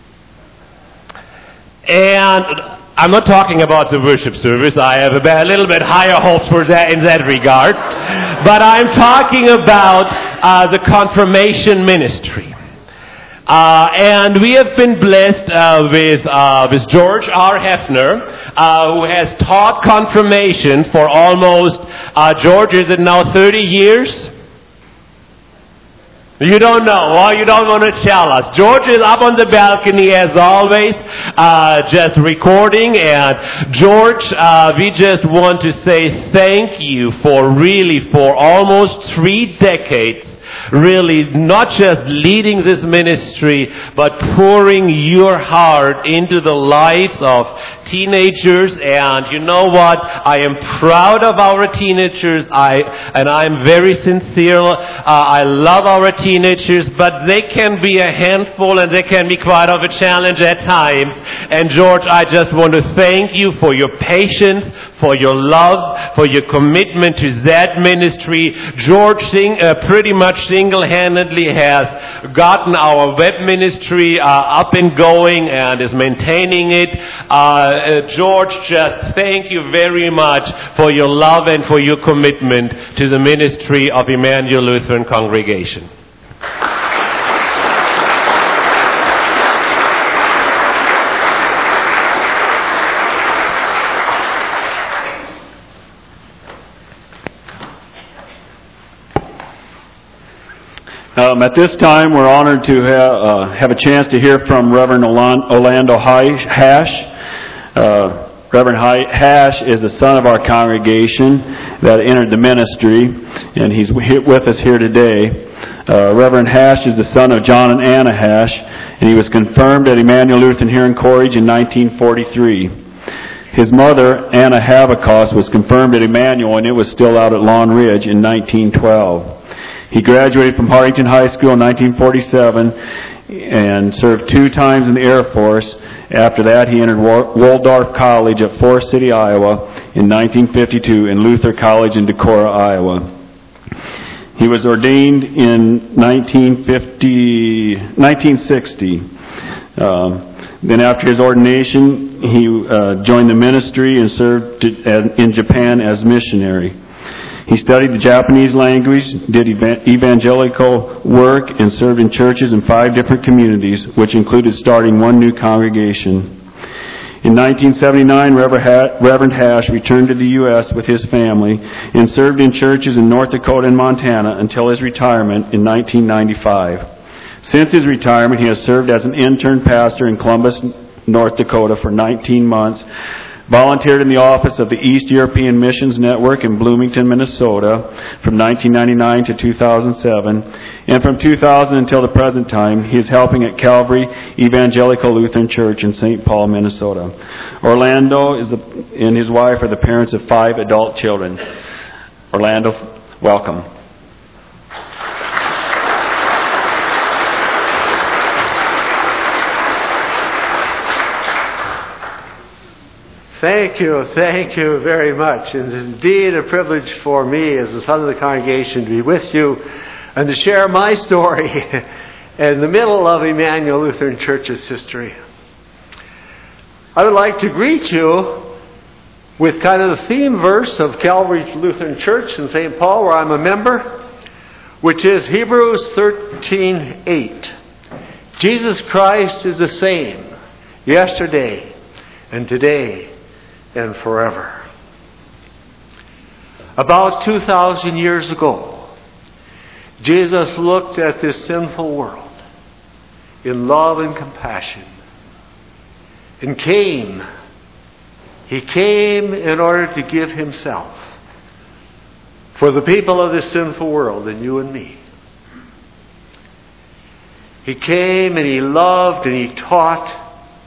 And I'm not talking about the worship service. I have a, bit, a little bit higher hopes for that in that regard. But I'm talking about uh, the confirmation ministry. Uh, and we have been blessed uh, with uh, with George R. Hefner, uh, who has taught confirmation for almost, uh, George, is it now thirty years? You don't know. Well, you don't want to tell us. George is up on the balcony as always, uh, just recording. And George, uh, we just want to say thank you for really for almost three decades. Really not just leading this ministry, but pouring your heart into the lives of teenagers. And you know what? I am proud of our teenagers. I and I'm very sincere. Uh, I love our teenagers, but they can be a handful and they can be quite of a challenge at times. And George, I just want to thank you for your patience, for your love, for your commitment to that ministry. George sing, uh, pretty much single-handedly has gotten our web ministry uh, up and going and is maintaining it. Uh, uh, George, just thank you very much for your love and for your commitment to the ministry of Emmanuel Lutheran Congregation. Um, at this time, we're honored to ha- uh, have a chance to hear from Reverend Orlando Hash. Uh, Reverend Hash is the son of our congregation that entered the ministry, and he's with us here today. Uh, Reverend Hash is the son of John and Anna Hash, and he was confirmed at Emmanuel Lutheran here in Courage in nineteen forty-three. His mother, Anna Havakos, was confirmed at Emmanuel, and it was still out at Lawn Ridge in nineteen twelve. He graduated from Hartington High School in nineteen forty-seven and served two times in the Air Force. After that, he entered Waldorf College at Forest City, Iowa in nineteen fifty-two and Luther College in Decorah, Iowa. He was ordained in nineteen fifty, nineteen sixty. Um, then after his ordination, he uh, joined the ministry and served to, uh, in Japan as missionary. He studied the Japanese language, did evangelical work, and served in churches in five different communities, which included starting one new congregation. In nineteen seventy-nine, Reverend Hash returned to the U S with his family and served in churches in North Dakota and Montana until his retirement in nineteen ninety-five. Since his retirement, he has served as an intern pastor in Columbus, North Dakota for nineteen months, volunteered in the office of the East European Missions Network in Bloomington, Minnesota from nineteen ninety-nine to two thousand seven, and from two thousand until the present time, he is helping at Calvary Evangelical Lutheran Church in Saint Paul, Minnesota. Orlando is the, and his wife are the parents of five adult children. Orlando, welcome. Thank you, thank you very much. And it's indeed a privilege for me as the son of the congregation to be with you and to share my story in the middle of Emmanuel Lutheran Church's history. I would like to greet you with kind of the theme verse of Calvary Lutheran Church in Saint Paul, where I'm a member, which is Hebrews thirteen eight. Jesus Christ is the same yesterday and today and forever. About two thousand years ago, Jesus looked at this sinful world in love and compassion and came He came in order to give himself for the people of this sinful world and you and me. He came and he loved and he taught,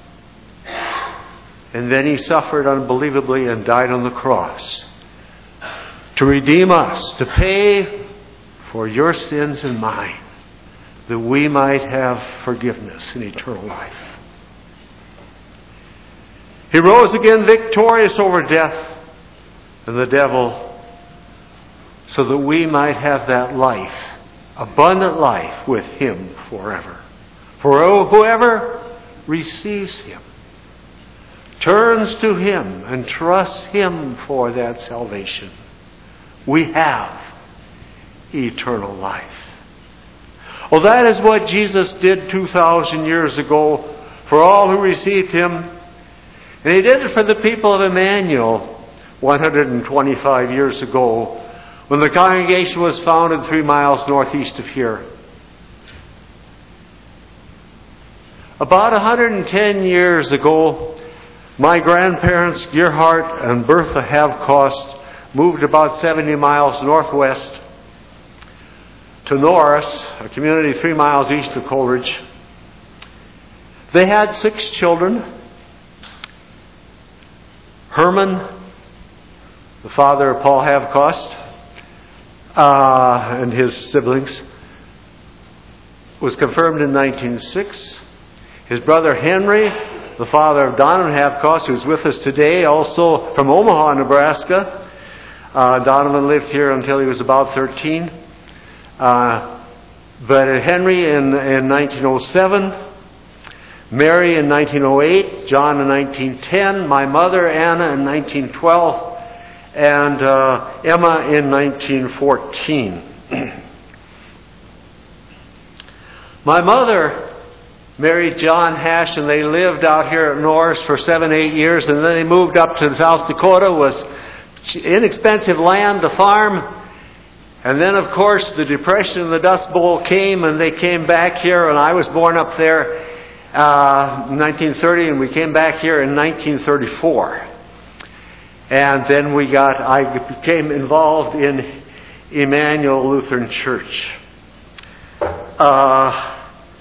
and then he suffered unbelievably and died on the cross to redeem us, to pay for your sins and mine, that we might have forgiveness and eternal life. He rose again victorious over death and the devil, so that we might have that life, abundant life with him forever. For whoever receives him, turns to him and trusts him for that salvation, we have eternal life. Well, that is what Jesus did two thousand years ago for all who received him. And he did it for the people of Emmanuel one hundred twenty-five years ago, when the congregation was founded three miles northeast of here. About one hundred ten years ago, my grandparents, Gerhard and Bertha Havkost, moved about seventy miles northwest to Norris, a community three miles east of Coleridge. They had six children. Herman, the father of Paul Havkost, uh, and his siblings, was confirmed in nineteen oh six. His brother Henry, the father of Donovan Havkost, who's with us today, also from Omaha, Nebraska. Uh, Donovan lived here until he was about thirteen. Uh, but Henry in, in nineteen oh seven, Mary in nineteen oh eight, John in nineteen ten, my mother Anna in nineteen twelve, and uh, Emma in nineteen fourteen. My mother married John Hash, and they lived out here at Norris for seven, eight years, and then they moved up to South Dakota. It was inexpensive land to farm. And then, of course, the Depression and the Dust Bowl came, and they came back here, and I was born up there uh, in nineteen thirty, and we came back here in nineteen thirty-four. And then we got, I became involved in Emmanuel Lutheran Church. Uh,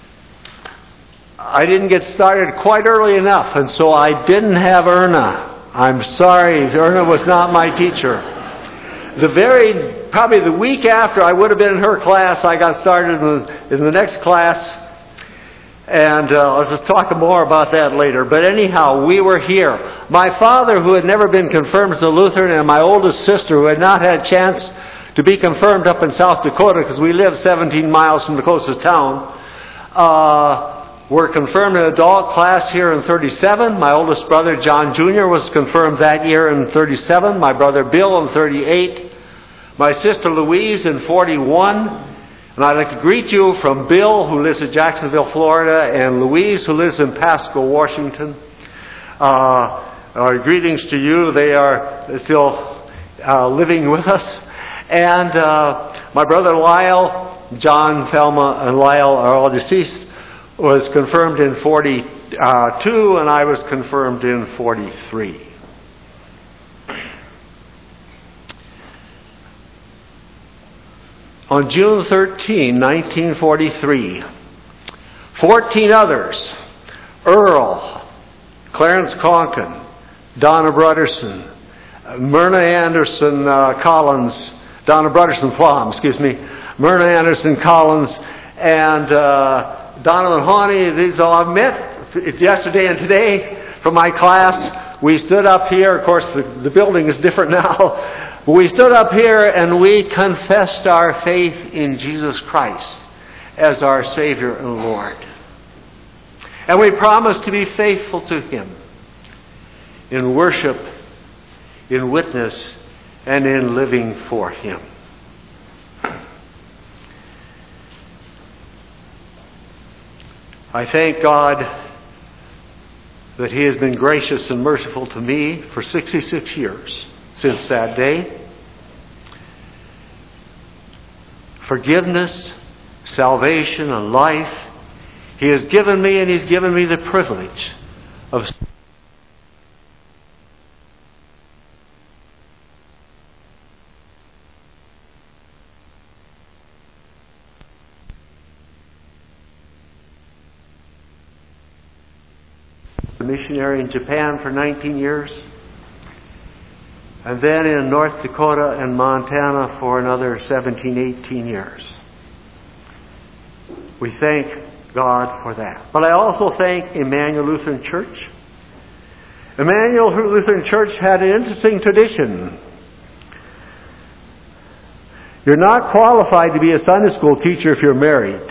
I didn't get started quite early enough, and so I didn't have Erna. I'm sorry, Erna was not my teacher. The very, probably the week after I would have been in her class, I got started in the, in the next class. And uh, I'll just talk more about that later. But anyhow, we were here. My father, who had never been confirmed as a Lutheran, and my oldest sister, who had not had a chance to be confirmed up in South Dakota, because we live seventeen miles from the closest town, uh, were confirmed in adult class here in thirty-seven. My oldest brother, John Junior, was confirmed that year in thirty-seven. My brother Bill in thirty-eight. My sister Louise in forty-one. And I'd like to greet you from Bill, who lives in Jacksonville, Florida, and Louise, who lives in Pasco, Washington. Uh, our greetings to you. They are still uh, living with us. And uh, my brother Lyle, John, Thelma, and Lyle are all deceased, was confirmed in forty-two, and I was confirmed in forty-three. On June thirteenth, nineteen forty-three, fourteen others, Earl, Clarence Conkin, Donna Brutterson, Myrna Anderson uh, Collins, Donna Brutterson Flom, excuse me, Myrna Anderson Collins, and uh, Donovan Hawney. These all I've met. It's yesterday and today from my class. We stood up here. Of course, the, the building is different now. We stood up here and we confessed our faith in Jesus Christ as our Savior and Lord. And we promised to be faithful to Him in worship, in witness, and in living for Him. I thank God that He has been gracious and merciful to me for sixty-six years since that day. Forgiveness, salvation, and life. He has given me, and He's given me the privilege of missionary in Japan for nineteen years. And then in North Dakota and Montana for another seventeen, eighteen years. We thank God for that. But I also thank Emmanuel Lutheran Church. Emmanuel Lutheran Church had an interesting tradition. You're not qualified to be a Sunday school teacher if you're married.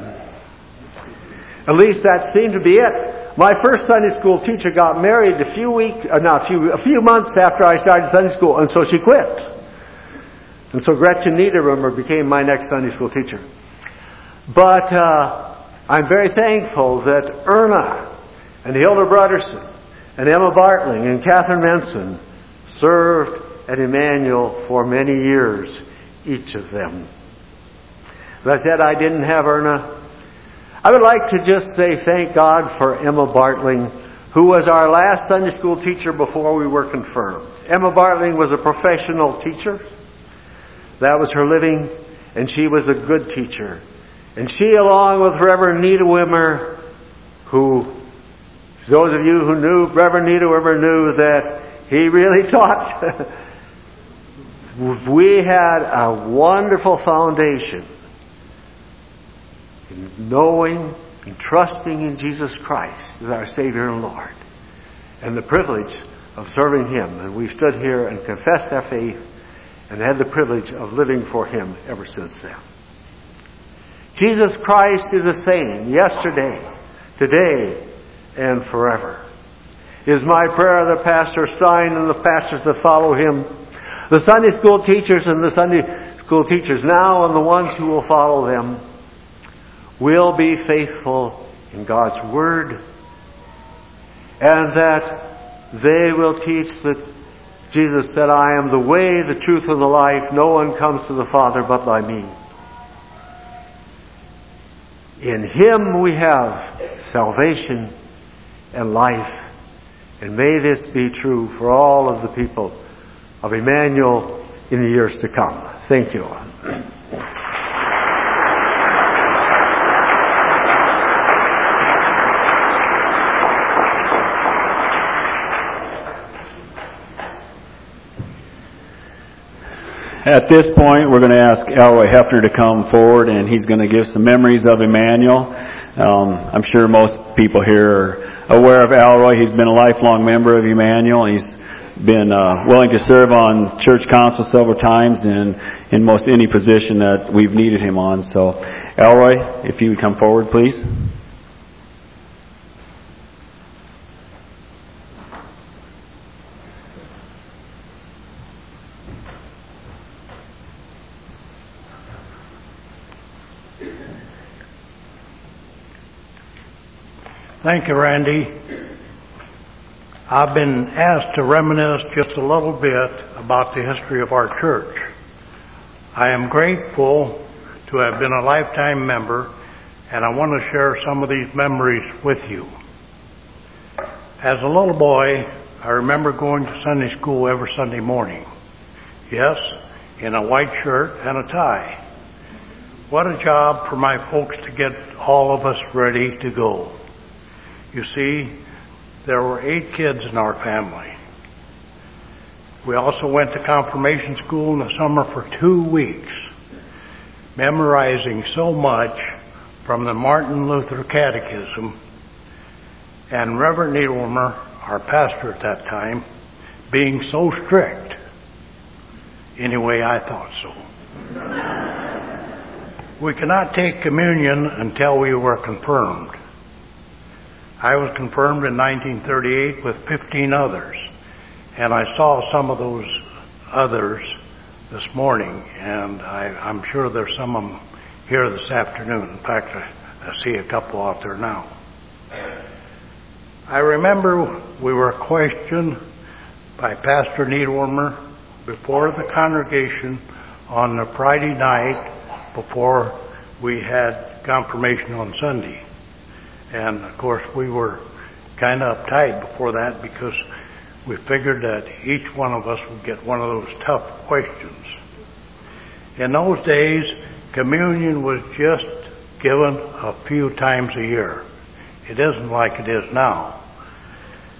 At least that seemed to be it. My first Sunday school teacher got married a few weeks, uh, not a few, a few months after I started Sunday school, and so she quit. And so Gretchen Niederrummer became my next Sunday school teacher. But uh, I'm very thankful that Erna and Hilda Brotherson and Emma Bartling and Catherine Menson served at Emmanuel for many years, each of them. As I said, I didn't have Erna. I would like to just say thank God for Emma Bartling, who was our last Sunday school teacher before we were confirmed. Emma Bartling was a professional teacher. That was her living, and she was a good teacher. And she, along with Reverend Nita Wimmer, who, those of you who knew Reverend Nita Wimmer knew that he really taught. We had a wonderful foundation in knowing and trusting in Jesus Christ as our Savior and Lord, and the privilege of serving Him. And we've stood here and confessed our faith and had the privilege of living for Him ever since then. Jesus Christ is the same yesterday, today, and forever. It is my prayer that Pastor Stein and the pastors that follow him, the Sunday school teachers and the Sunday school teachers now and the ones who will follow them, will be faithful in God's Word, and that they will teach that Jesus said, I am the way, the truth, and the life. No one comes to the Father but by me. In Him we have salvation and life. And may this be true for all of the people of Emmanuel in the years to come. Thank you. At this point, we're going to ask Elroy Hefner to come forward, and he's going to give some memories of Emmanuel. Um, I'm sure most people here are aware of Elroy. He's been a lifelong member of Emmanuel. He's been uh, willing to serve on church council several times and in most any position that we've needed him on. So, Elroy, if you would come forward, please. Thank you, Randy. I've been asked to reminisce just a little bit about the history of our church. I am grateful to have been a lifetime member, and I want to share some of these memories with you. As a little boy, I remember going to Sunday school every Sunday morning. Yes, in a white shirt and a tie. What a job for my folks to get all of us ready to go. You see, there were eight kids in our family. We also went to confirmation school in the summer for two weeks, memorizing so much from the Martin Luther Catechism, and Reverend Niederwimmer, our pastor at that time, being so strict. Anyway, I thought so. We could not take communion until we were confirmed. I was confirmed in nineteen thirty-eight with fifteen others, and I saw some of those others this morning, and I, I'm sure there's some of them here this afternoon. In fact, I, I see a couple out there now. I remember we were questioned by Pastor Niederwimmer before the congregation on the Friday night before we had confirmation on Sunday. And, of course, we were kind of uptight before that because we figured that each one of us would get one of those tough questions. In those days, communion was just given a few times a year. It isn't like it is now.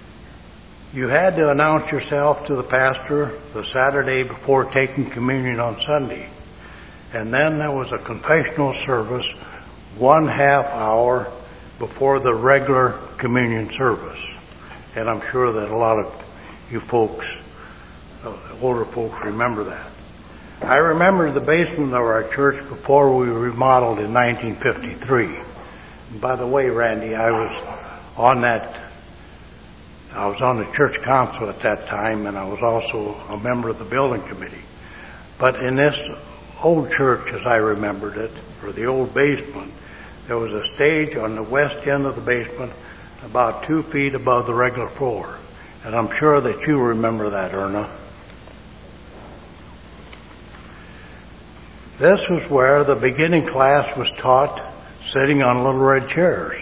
You had to announce yourself to the pastor the Saturday before taking communion on Sunday. And then there was a confessional service one half hour before the regular communion service. And I'm sure that a lot of you folks, uh, older folks, remember that. I remember the basement of our church before we remodeled in nineteen fifty-three. And by the way, Randy, I was on that, I was on the church council at that time, and I was also a member of the building committee. But in this old church, as I remembered it, or the old basement, there was a stage on the west end of the basement about two feet above the regular floor. And I'm sure that you remember that, Erna. This was where the beginning class was taught, sitting on little red chairs.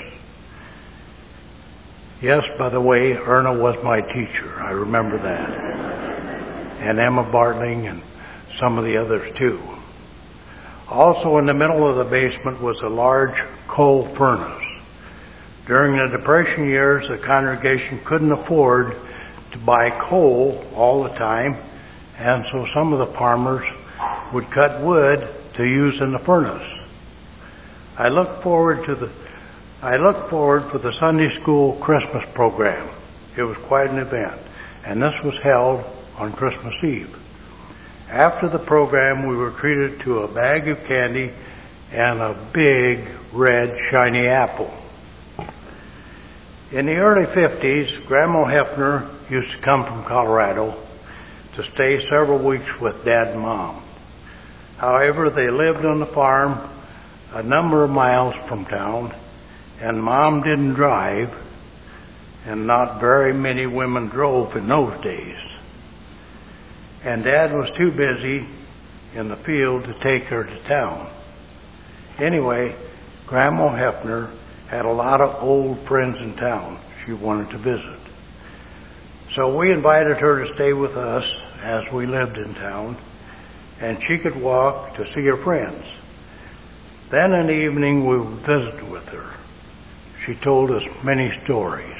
Yes, by the way, Erna was my teacher. I remember that. And Emma Bartling and some of the others too. Also in the middle of the basement was a large coal furnace. During the Depression years, the congregation couldn't afford to buy coal all the time, and so some of the farmers would cut wood to use in the furnace. I look forward to the I look forward for the Sunday school Christmas program. It was quite an event, and this was held on Christmas Eve. After the program, we were treated to a bag of candy and a big red shiny apple. In the early fifties, Grandma Hefner used to come from Colorado to stay several weeks with Dad and Mom. However, they lived on the farm a number of miles from town, and Mom didn't drive, and not very many women drove in those days. And Dad was too busy in the field to take her to town. Anyway, Grandma Hefner had a lot of old friends in town she wanted to visit. So we invited her to stay with us as we lived in town, and she could walk to see her friends. Then in the evening we would visit with her. She told us many stories.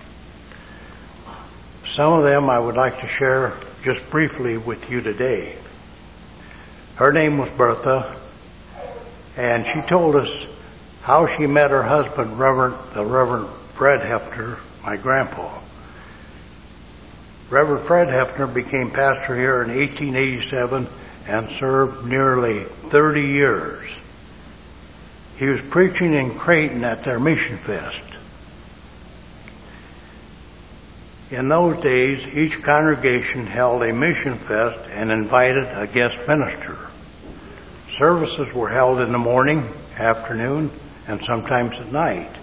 Some of them I would like to share just briefly with you today. Her name was Bertha, and she told us how she met her husband, Reverend, the Reverend Fred Hefner, my grandpa. Reverend Fred Hefner became pastor here in eighteen eighty-seven and served nearly thirty years. He was preaching in Creighton at their Mission Fest. In those days, each congregation held a Mission Fest and invited a guest minister. Services were held in the morning, afternoon, and sometimes at night.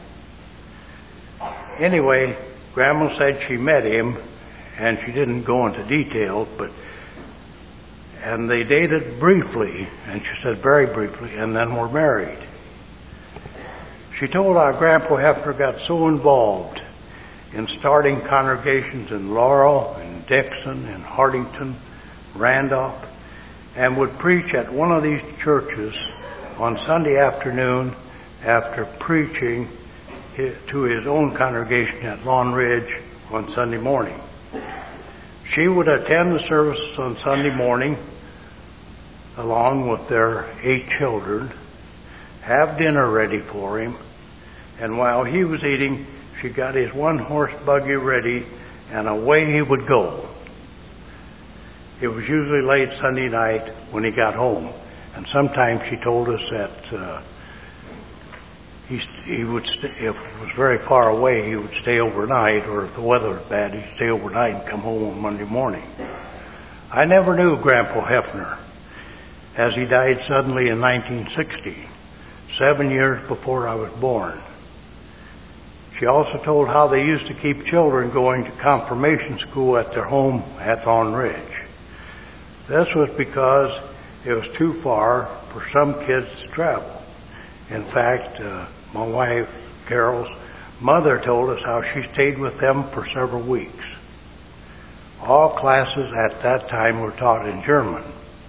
Anyway, Grandma said she met him, and she didn't go into detail, but and they dated briefly, and she said very briefly, and then were married. She told how Grandpa Hefner got so involved in starting congregations in Laurel and Dixon and Hardington, Randolph, and would preach at one of these churches on Sunday afternoon after preaching to his own congregation at Lawn Ridge on Sunday morning. She would attend the services on Sunday morning along with their eight children, have dinner ready for him, and while he was eating, she got his one-horse buggy ready, and away he would go. It was usually late Sunday night when he got home, and sometimes she told us that uh, he, he would, st- if it was very far away, he would stay overnight, or if the weather was bad, he'd stay overnight and come home on Monday morning. I never knew Grandpa Hefner, as he died suddenly in nineteen sixty, seven years before I was born. She also told how they used to keep children going to confirmation school at their home at Lawn Ridge. This was because it was too far for some kids to travel. In fact, uh, my wife, Carol's mother, told us how she stayed with them for several weeks. All classes at that time were taught in German.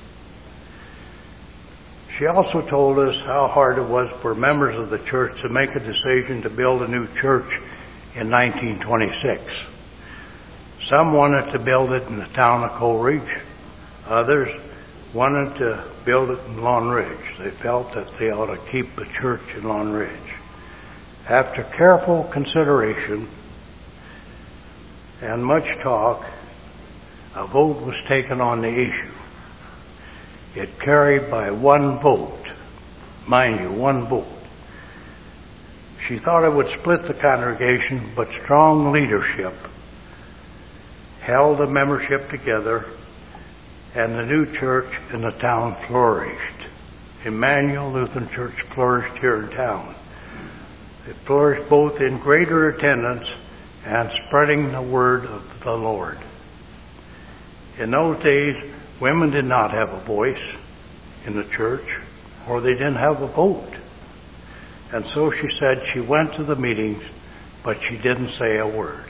She also told us how hard it was for members of the church to make a decision to build a new church in nineteen twenty-six. Some wanted to build it in the town of Coleridge. Others wanted to build it in Long Ridge. They felt that they ought to keep the church in Long Ridge. After careful consideration and much talk, a vote was taken on the issue. It carried by one vote. Mind you, one vote. She thought it would split the congregation, but strong leadership held the membership together, and the new church in the town flourished. Emmanuel Lutheran Church flourished here in town. It flourished both in greater attendance and spreading the word of the Lord. In those days, women did not have a voice in the church, or they didn't have a vote. And so she said she went to the meetings, but she didn't say a word.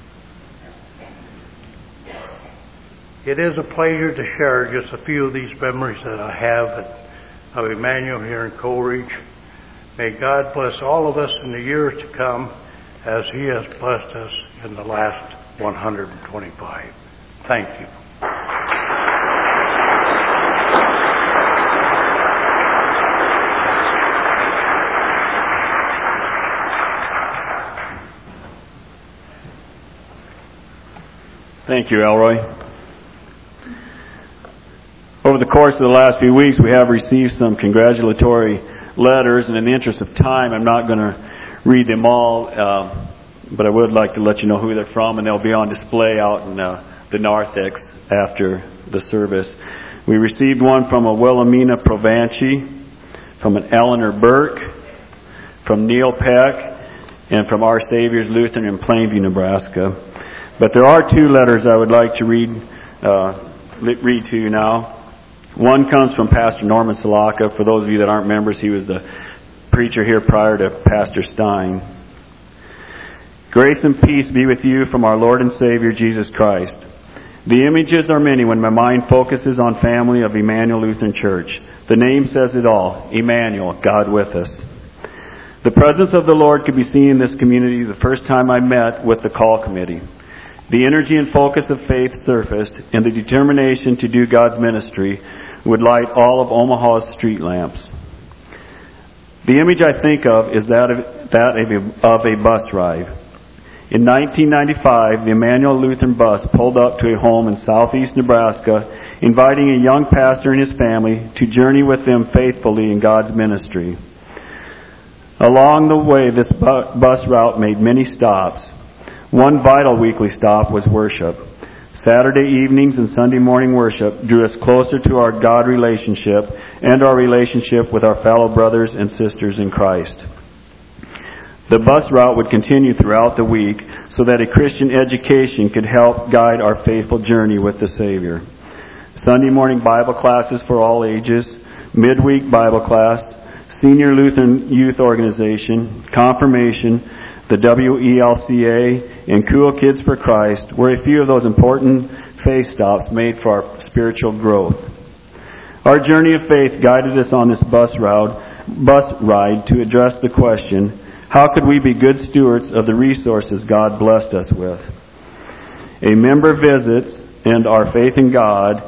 It is a pleasure to share just a few of these memories that I have of Emmanuel here in Coleridge. May God bless all of us in the years to come as He has blessed us in the last one hundred twenty-five. Thank you. Thank you, Elroy. Over the course of the last few weeks, we have received some congratulatory letters, and in the interest of time, I'm not going to read them all, uh, but I would like to let you know who they're from, and they'll be on display out in uh, the narthex after the service. We received one from a Wilhelmina Provanci, from an Eleanor Burke, from Neil Peck, and from Our Savior's Lutheran in Plainview, Nebraska. But there are two letters I would like to read uh, read to you now. One comes from Pastor Norman Salaka. For those of you that aren't members, he was the preacher here prior to Pastor Stein. Grace and peace be with you from our Lord and Savior Jesus Christ. The images are many when my mind focuses on family of Emmanuel Lutheran Church. The name says it all. Emmanuel, God with us. The presence of the Lord could be seen in this community the first time I met with the call committee. The energy and focus of faith surfaced, and the determination to do God's ministry would light all of Omaha's street lamps. The image I think of is that of, that of, a, of a bus ride. In nineteen ninety-five, the Emmanuel Lutheran bus pulled up to a home in southeast Nebraska, inviting a young pastor and his family to journey with them faithfully in God's ministry. Along the way, this bu- bus route made many stops. One vital weekly stop was worship. Saturday evenings and Sunday morning worship drew us closer to our God relationship and our relationship with our fellow brothers and sisters in Christ. The bus route would continue throughout the week so that a Christian education could help guide our faithful journey with the Savior. Sunday morning Bible classes for all ages, midweek Bible class, Senior Lutheran Youth Organization, confirmation, the W E L C A, and Cool Kids for Christ were a few of those important faith stops made for our spiritual growth. Our journey of faith guided us on this bus route, bus ride to address the question, how could we be good stewards of the resources God blessed us with? A member visits and our faith in God,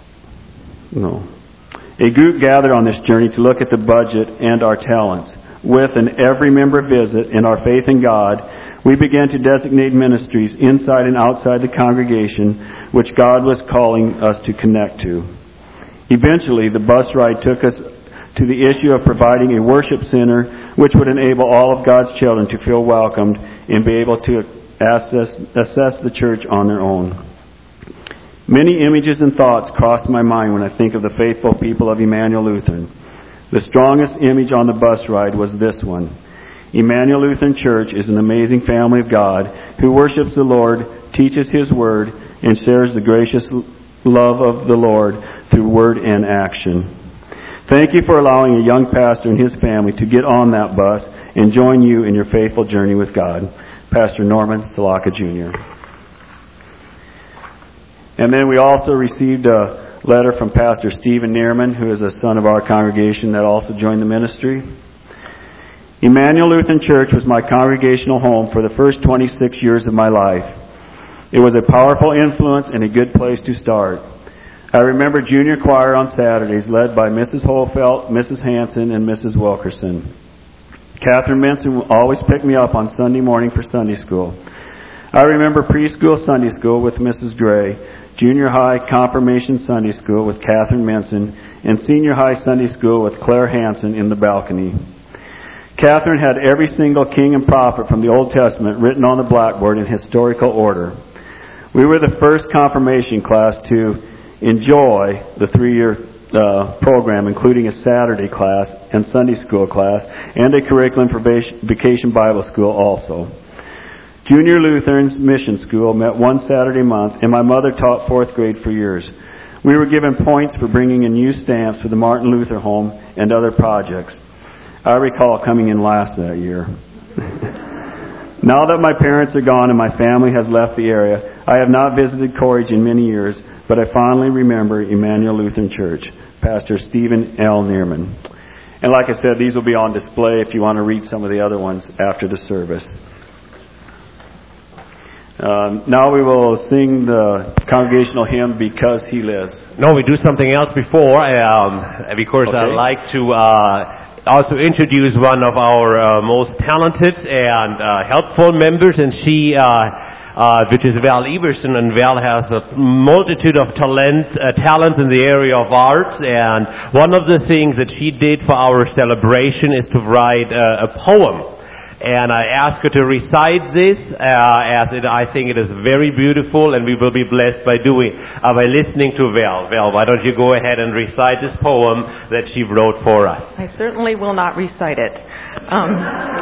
no. A group gathered on this journey to look at the budget and our talents. With an every member visit and our faith in God, we began to designate ministries inside and outside the congregation which God was calling us to connect to. Eventually, the bus ride took us to the issue of providing a worship center which would enable all of God's children to feel welcomed and be able to assess, assess the church on their own. Many images and thoughts cross my mind when I think of the faithful people of Emmanuel Lutheran. The strongest image on the bus ride was this one. Emmanuel Lutheran Church is an amazing family of God who worships the Lord, teaches His Word, and shares the gracious love of the Lord through word and action. Thank you for allowing a young pastor and his family to get on that bus and join you in your faithful journey with God. Pastor Norman Salaka, Junior And then we also received a letter from Pastor Stephen Neerman, who is a son of our congregation that also joined the ministry. Emmanuel Lutheran Church was my congregational home for the first twenty-six years of my life. It was a powerful influence and a good place to start. I remember junior choir on Saturdays led by Missus Holfeld, Missus Hanson, and Missus Wilkerson. Catherine Benson always picked me up on Sunday morning for Sunday school. I remember preschool Sunday school with Missus Gray, junior high confirmation Sunday school with Catherine Benson, and senior high Sunday school with Claire Hanson in the balcony. Catherine had every single king and prophet from the Old Testament written on the blackboard in historical order. We were the first confirmation class to enjoy the three-year uh, program, including a Saturday class and Sunday school class, and a curriculum for Vacation Bible School also. Junior Lutheran's Mission School met one Saturday a month, and my mother taught fourth grade for years. We were given points for bringing in new stamps for the Martin Luther Home and other projects. I recall coming in last that year. Now that my parents are gone and my family has left the area, I have not visited Corridge in many years, but I fondly remember Emmanuel Lutheran Church, Pastor Stephen L. Neerman. And like I said, these will be on display if you want to read some of the other ones after the service. Um, now we will sing the congregational hymn, Because He Lives. No, we do something else before, um, because Okay. I'd like to uh, also introduce one of our uh, most talented and uh, helpful members, and she, uh, uh, which is Val Everson, and Val has a multitude of talent, uh, talents in the area of arts, and one of the things that she did for our celebration is to write uh, a poem. And I ask her to recite this, uh, as it, I think it is very beautiful, and we will be blessed by doing, uh, by listening to Val. Val, why don't you go ahead and recite this poem that she wrote for us? I certainly will not recite it. Um,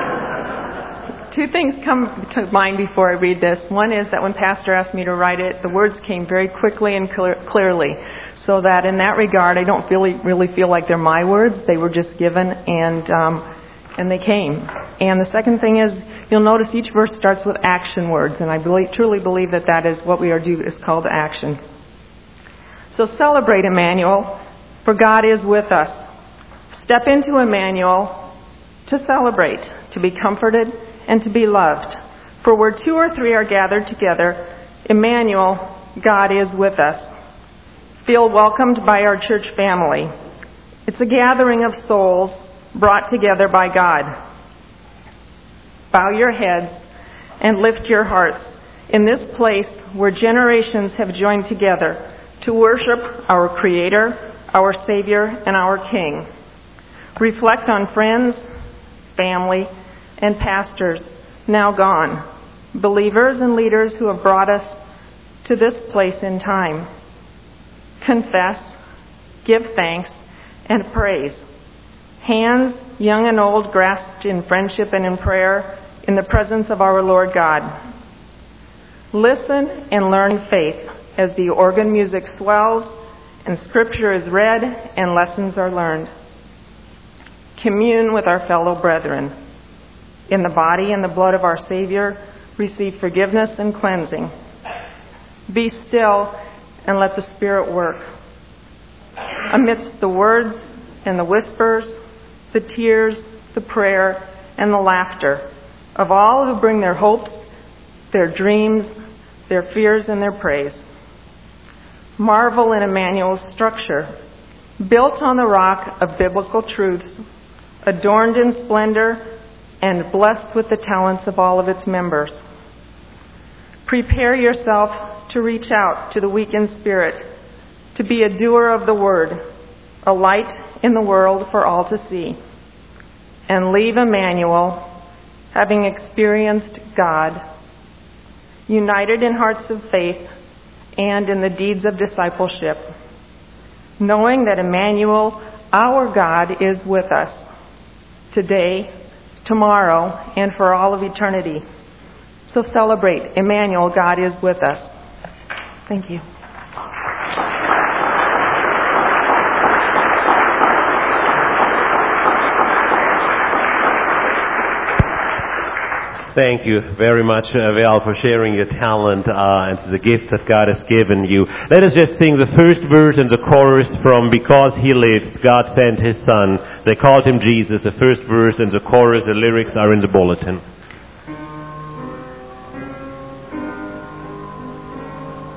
two things come to mind before I read this. One is that when Pastor asked me to write it, the words came very quickly and clear, clearly, so that in that regard, I don't really, really feel like they're my words. They were just given, and um, and they came. And the second thing is, you'll notice each verse starts with action words, and I believe, truly believe that that is what we are due is called action. So celebrate Emmanuel, for God is with us. Step into Emmanuel to celebrate, to be comforted, and to be loved. For where two or three are gathered together, Emmanuel, God is with us. Feel welcomed by our church family. It's a gathering of souls brought together by God. Bow your heads and lift your hearts in this place where generations have joined together to worship our Creator, our Savior, and our King. Reflect on friends, family, and pastors now gone, believers and leaders who have brought us to this place in time. Confess, give thanks, and praise. Hands, young and old, grasped in friendship and in prayer in the presence of our Lord God. Listen and learn faith as the organ music swells and Scripture is read and lessons are learned. Commune with our fellow brethren. In the body and the blood of our Savior, receive forgiveness and cleansing. Be still and let the Spirit work. Amidst the words and the whispers, the tears, the prayer, and the laughter of all who bring their hopes, their dreams, their fears, and their praise. Marvel in Emmanuel's structure, built on the rock of biblical truths, adorned in splendor, and blessed with the talents of all of its members. Prepare yourself to reach out to the weak in spirit, to be a doer of the word, a light in the world for all to see, and leave Emmanuel, having experienced God, united in hearts of faith and in the deeds of discipleship, knowing that Emmanuel, our God, is with us today, tomorrow, and for all of eternity. So celebrate, Emmanuel, God is with us. Thank you. Thank you very much, uh, Val, for sharing your talent uh, and the gifts that God has given you. Let us just sing the first verse and the chorus from Because He Lives, God Sent His Son. They called Him Jesus. The first verse and the chorus, the lyrics are in the bulletin.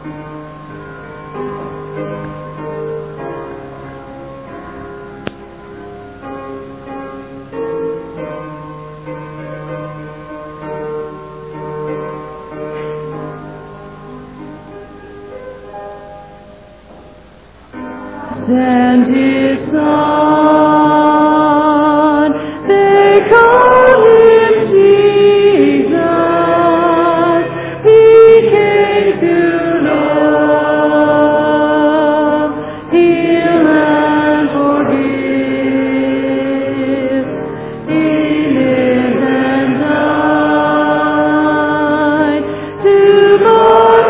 Send his son, they call him Jesus. He came to love, heal and forgive. He lived and died to mourn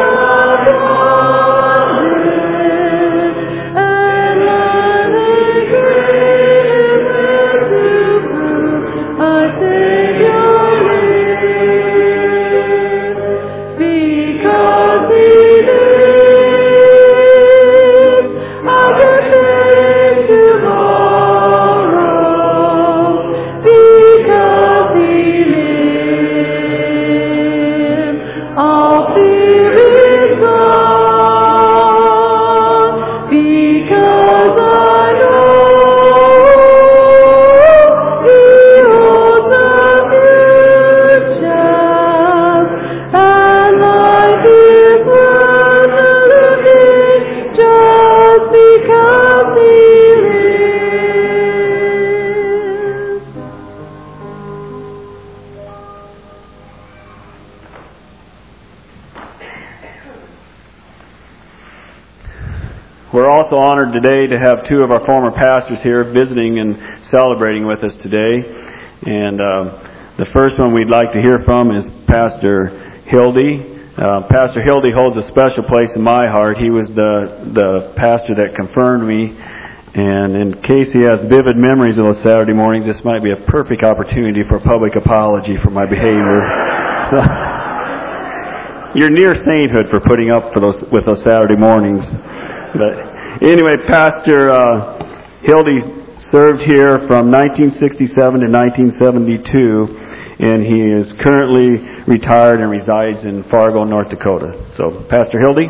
We're also honored today to have two of our former pastors here visiting and celebrating with us today. And uh, the first one we'd like to hear from is Pastor Hildy. Uh, Pastor Hildy holds a special place in my heart. He was the, the pastor that confirmed me. And in case he has vivid memories of those Saturday mornings, this might be a perfect opportunity for a public apology for my behavior. So, you're near sainthood for putting up for those with those Saturday mornings. But anyway, Pastor uh, Hildy served here from nineteen sixty-seven to nineteen seventy-two, and he is currently retired and resides in Fargo, North Dakota. So, Pastor Hildy.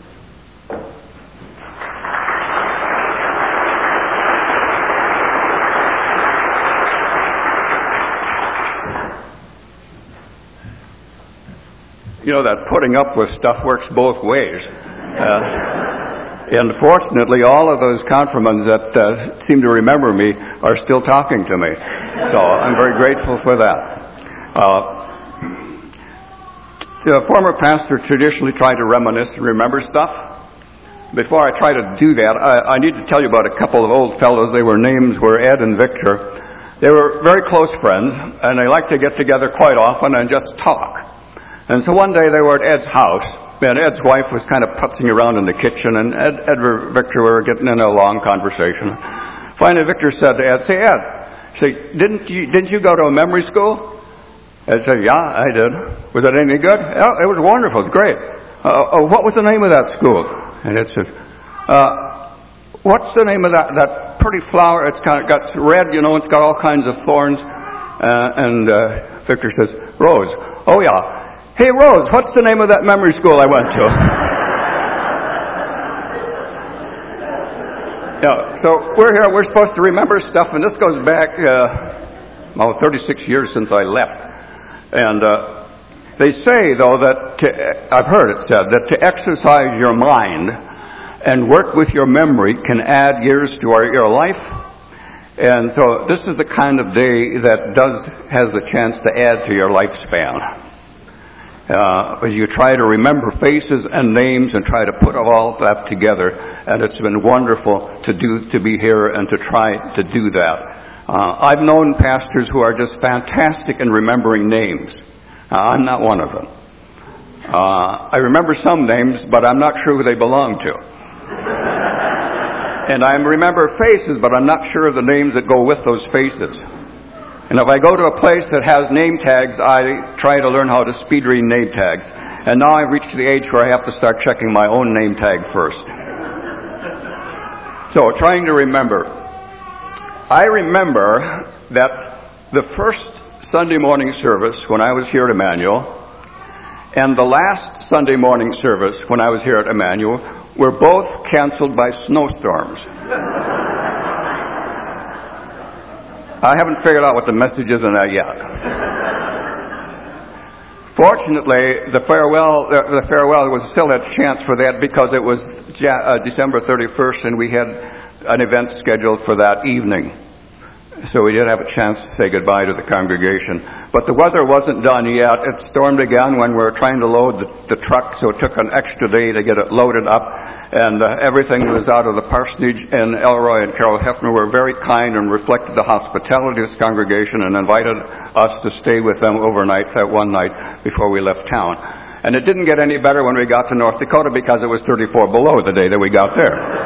You know, that putting up with stuff works both ways. Uh, And fortunately, all of those confirmants that uh, seem to remember me are still talking to me. So I'm very grateful for that. Uh, the former pastor traditionally tried to reminisce and remember stuff. Before I try to do that, I, I need to tell you about a couple of old fellows. They were names were Ed and Victor. They were very close friends, and they liked to get together quite often and just talk. And so one day they were at Ed's house. And Ed's wife was kind of putzing around in the kitchen, and Ed, Ed and Victor were getting in a long conversation. Finally, Victor said to Ed, "Say, Ed, say, didn't you didn't you go to a memory school?" Ed said, "Yeah, I did. Was it any good?" "Oh, it was wonderful. It was great." Uh, oh, what was the name of that school?" And Ed said, uh, "What's the name of that that pretty flower? It's kind of got red, you know. It's got all kinds of thorns." Uh, and uh, Victor says, "Rose." "Oh yeah. Hey, Rose, what's the name of that memory school I went to?" Yeah, so we're here, we're supposed to remember stuff, and this goes back, uh, oh, thirty-six years since I left. And uh, they say, though, that to, I've heard it said, that to exercise your mind and work with your memory can add years to our, your life. And so this is the kind of day that does has the chance to add to your lifespan. Uh, as you try to remember faces and names and try to put all that together, and it's been wonderful to do to be here and to try to do that. Uh, I've known pastors who are just fantastic in remembering names. Uh, I'm not one of them. Uh, I remember some names, but I'm not sure who they belong to. And I remember faces, but I'm not sure of the names that go with those faces. And if I go to a place that has name tags, I try to learn how to speed read name tags. And now I've reached the age where I have to start checking my own name tag first. So, trying to remember. I remember that the first Sunday morning service when I was here at Emmanuel, and the last Sunday morning service when I was here at Emmanuel were both canceled by snowstorms. I haven't figured out what the message is in that yet. Fortunately, the farewell, the, the farewell was still had a chance for that because it was ja- uh, December thirty-first, and we had an event scheduled for that evening. So we did have a chance to say goodbye to the congregation. But the weather wasn't done yet. It stormed again when we were trying to load the, the truck, so it took an extra day to get it loaded up. And uh, everything was out of the parsonage, and Elroy and Carol Hefner were very kind and reflected the hospitality of this congregation and invited us to stay with them overnight that one night before we left town. And it didn't get any better when we got to North Dakota because it was thirty-four below the day that we got there.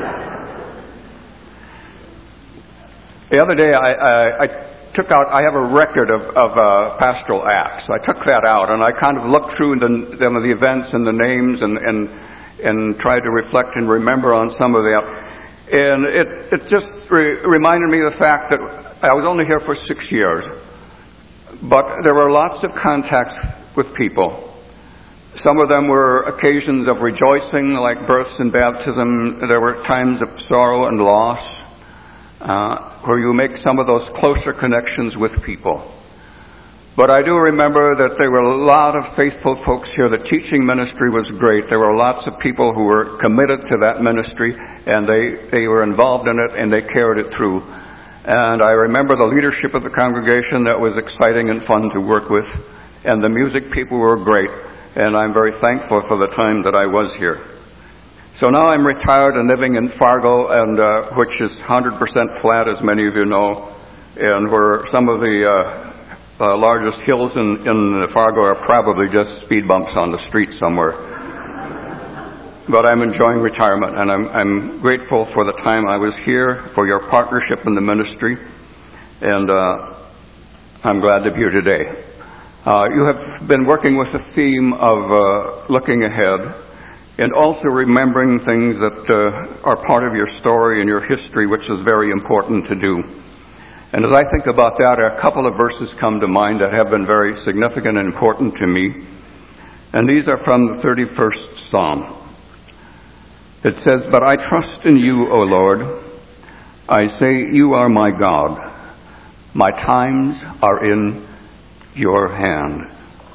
The other day, I, I, I took out, I have a record of, of uh, pastoral acts. I took that out, and I kind of looked through the, some of the events and the names and, and, and tried to reflect and remember on some of them. And it, it just re- reminded me of the fact that I was only here for six years. But there were lots of contacts with people. Some of them were occasions of rejoicing, like births and baptism. There were times of sorrow and loss. Uh, where you make some of those closer connections with people. But I do remember that there were a lot of faithful folks here. The teaching ministry was great. There were lots of people who were committed to that ministry, and they, they were involved in it, and they carried it through. And I remember the leadership of the congregation that was exciting and fun to work with, and the music people were great, and I'm very thankful for the time that I was here. So now I'm retired and living in Fargo, and uh, which is one hundred percent flat, as many of you know, and where some of the uh, uh, largest hills in, in Fargo are probably just speed bumps on the street somewhere. But I'm enjoying retirement, and I'm, I'm grateful for the time I was here, for your partnership in the ministry, and uh, I'm glad to be here today. Uh, you have been working with the theme of uh, looking ahead, and also remembering things that uh, are part of your story and your history, which is very important to do. And as I think about that, a couple of verses come to mind that have been very significant and important to me. And these are from the thirty-first Psalm. It says, "But I trust in you, O Lord. I say, you are my God. My times are in your hand."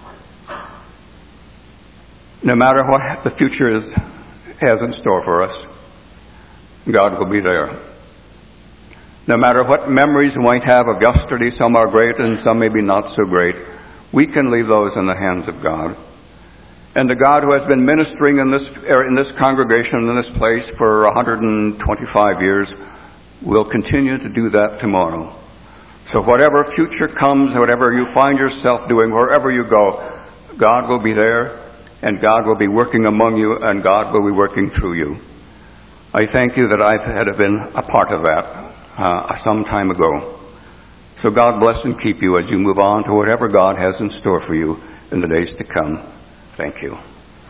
No matter what the future is, has in store for us, God will be there. No matter what memories we might have of yesterday, some are great and some maybe not so great, we can leave those in the hands of God. And the God who has been ministering in this in this congregation, in this place for one hundred twenty-five years, will continue to do that tomorrow. So whatever future comes, whatever you find yourself doing, wherever you go, God will be there. And God will be working among you, and God will be working through you. I thank you that I've had been a part of that uh, some time ago. So God bless and keep you as you move on to whatever God has in store for you in the days to come. Thank you.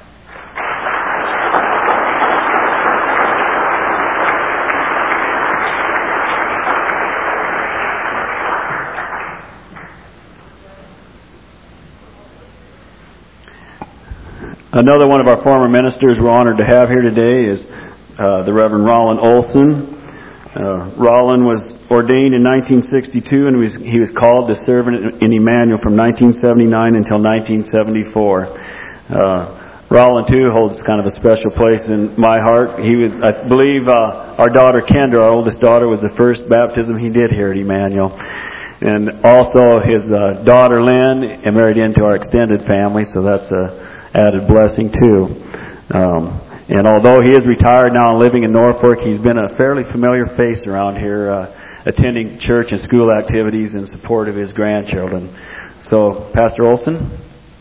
Another one of our former ministers we're honored to have here today is uh, the Reverend Rollin Olson. Uh, Rollin was ordained in nineteen sixty-two, and was, he was called to serve in, in Emmanuel from nineteen seventy-nine until nineteen seventy-four. Uh, Rollin, too, holds kind of a special place in my heart. He was, I believe, uh, our daughter Kendra, our oldest daughter, was the first baptism he did here at Emmanuel. And also his uh, daughter Lynn married into our extended family, so that's a added blessing too. Um, and although he is retired now and living in Norfolk, he's been a fairly familiar face around here, uh, attending church and school activities in support of his grandchildren. So, Pastor Olson.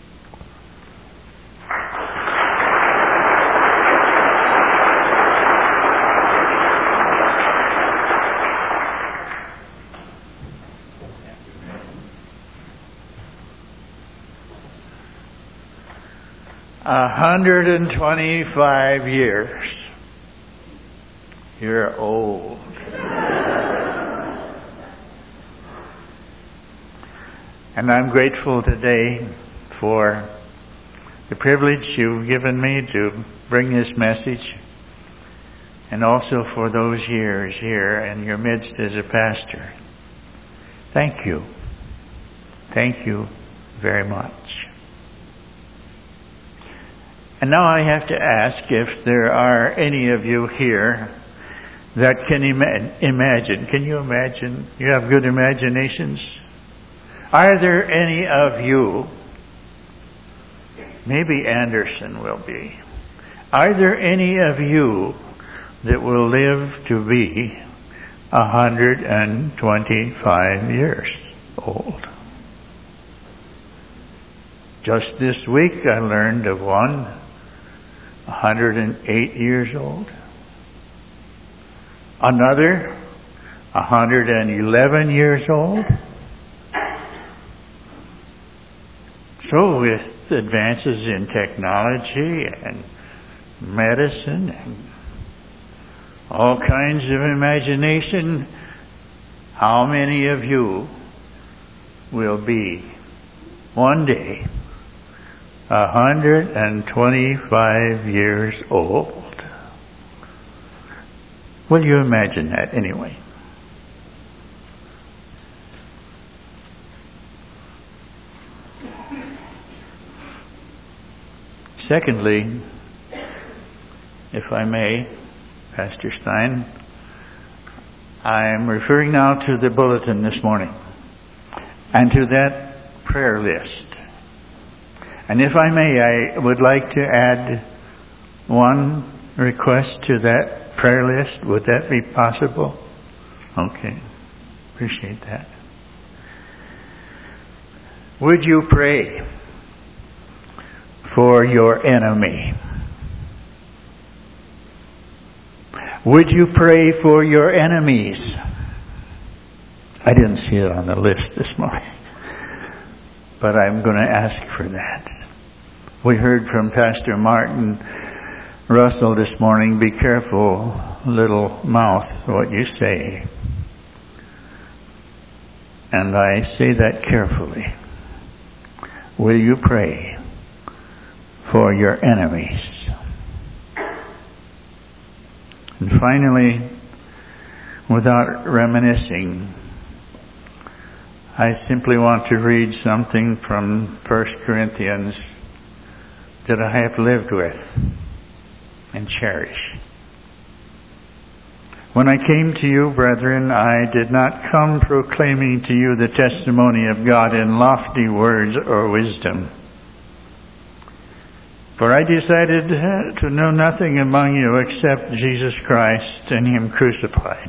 A hundred and twenty-five years. You're old. And I'm grateful today for the privilege you've given me to bring this message, and also for those years here in your midst as a pastor. Thank you. Thank you very much. And now I have to ask if there are any of you here that can ima- imagine. Can you imagine? You have good imaginations? Are there any of you, maybe Anderson will be, are there any of you that will live to be one hundred twenty-five years old? Just this week I learned of one, one hundred eight years old. Another, one hundred eleven years old. So with advances in technology and medicine and all kinds of imagination, how many of you will be one day one hundred twenty-five years old? Will you imagine that anyway? Secondly, if I may, Pastor Stein, I'm referring now to the bulletin this morning and to that prayer list. And if I may, I would like to add one request to that prayer list. Would that be possible? Okay. Appreciate that. Would you pray for your enemy? Would you pray for your enemies? I didn't see it on the list this morning, but I'm going to ask for that. We heard from Pastor Martin Russell this morning, be careful, little mouth, what you say. And I say that carefully. Will you pray for your enemies? And finally, without reminiscing, I simply want to read something from First Corinthians that I have lived with and cherish. When I came to you, brethren, I did not come proclaiming to you the testimony of God in lofty words or wisdom. For I decided to know nothing among you except Jesus Christ and Him crucified.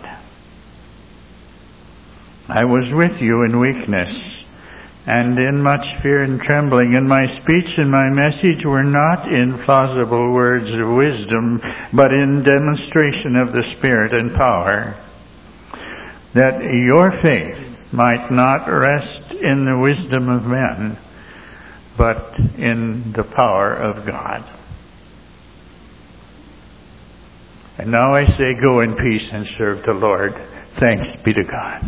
I was with you in weakness and in much fear and trembling, and my speech and my message were not in plausible words of wisdom, but in demonstration of the Spirit and power, that your faith might not rest in the wisdom of men, but in the power of God. And now I say, go in peace and serve the Lord. Thanks be to God.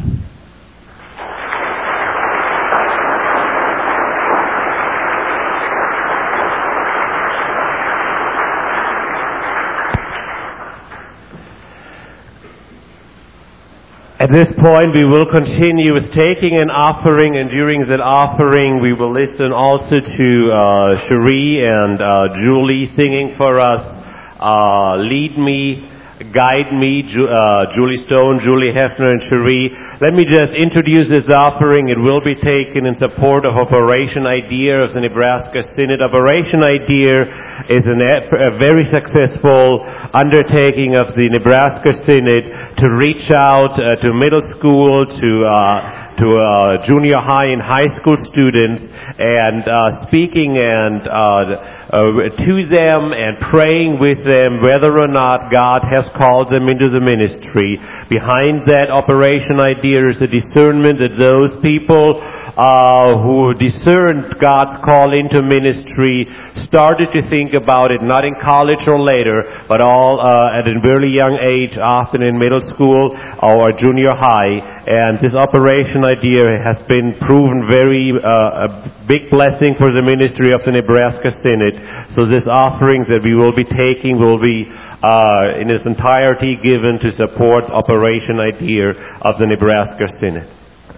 At this point, we will continue with taking an offering, and during that offering, we will listen also to uh, Cherie and uh, Julie singing for us, uh, Lead Me, Guide Me, Ju- uh, Julie Stone, Julie Hefner, and Cherie. Let me just introduce this offering. It will be taken in support of Operation IDEA of the Nebraska Synod. Operation IDEA is an, a very successful undertaking of the Nebraska Synod to reach out uh, to middle school, to uh, to uh, junior high and high school students, and uh, speaking and uh, uh, to them and praying with them whether or not God has called them into the ministry. Behind that Operation Idea is a discernment that those people uh, who discerned God's call into ministry started to think about it, not in college or later, but all uh, at a very young age, often in middle school or junior high. And this operation idea has been proven very uh, a big blessing for the ministry of the Nebraska Synod. So this offerings that we will be taking will be uh, in its entirety given to support operation idea of the Nebraska Synod.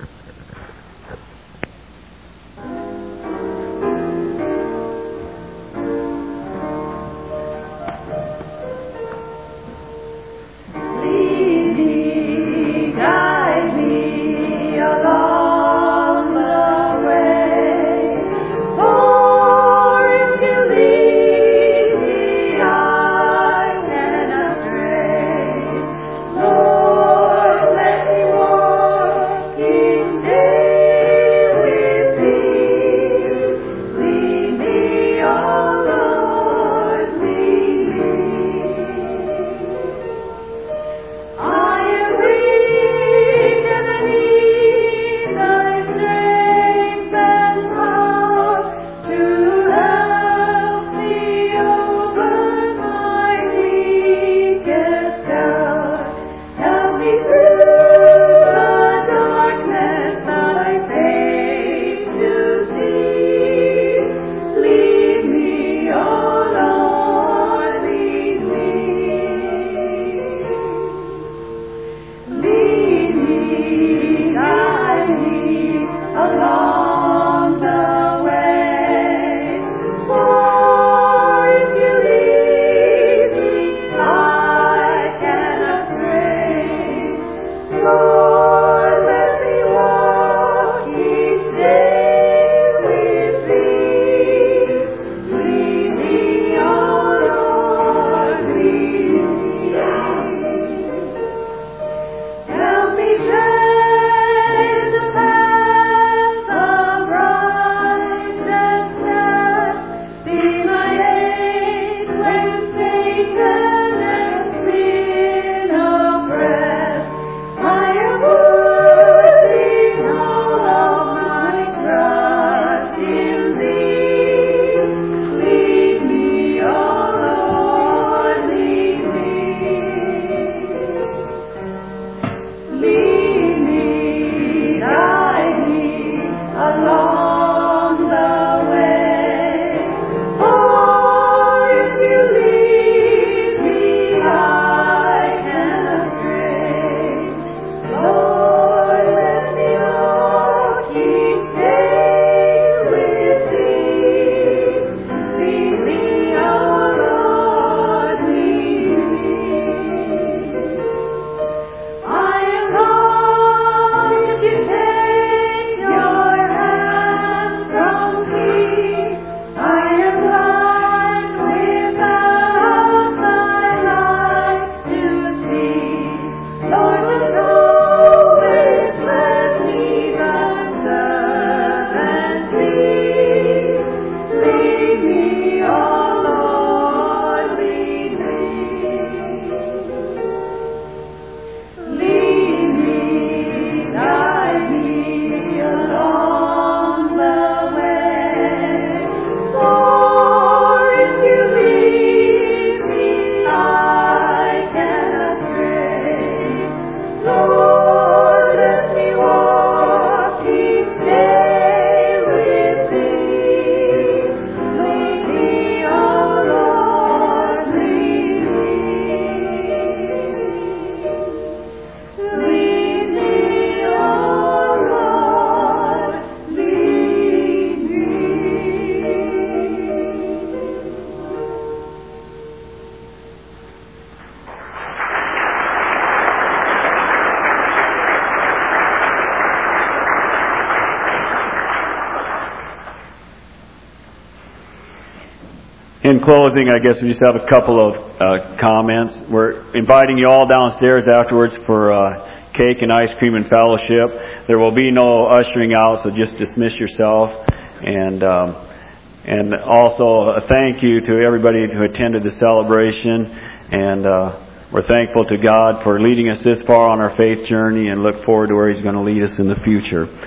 In closing, I guess we just have a couple of uh, comments. We're inviting you all downstairs afterwards for uh, cake and ice cream and fellowship. There will be no ushering out, so just dismiss yourself. And um, and also a thank you to everybody who attended the celebration. And uh, we're thankful to God for leading us this far on our faith journey and look forward to where He's going to lead us in the future.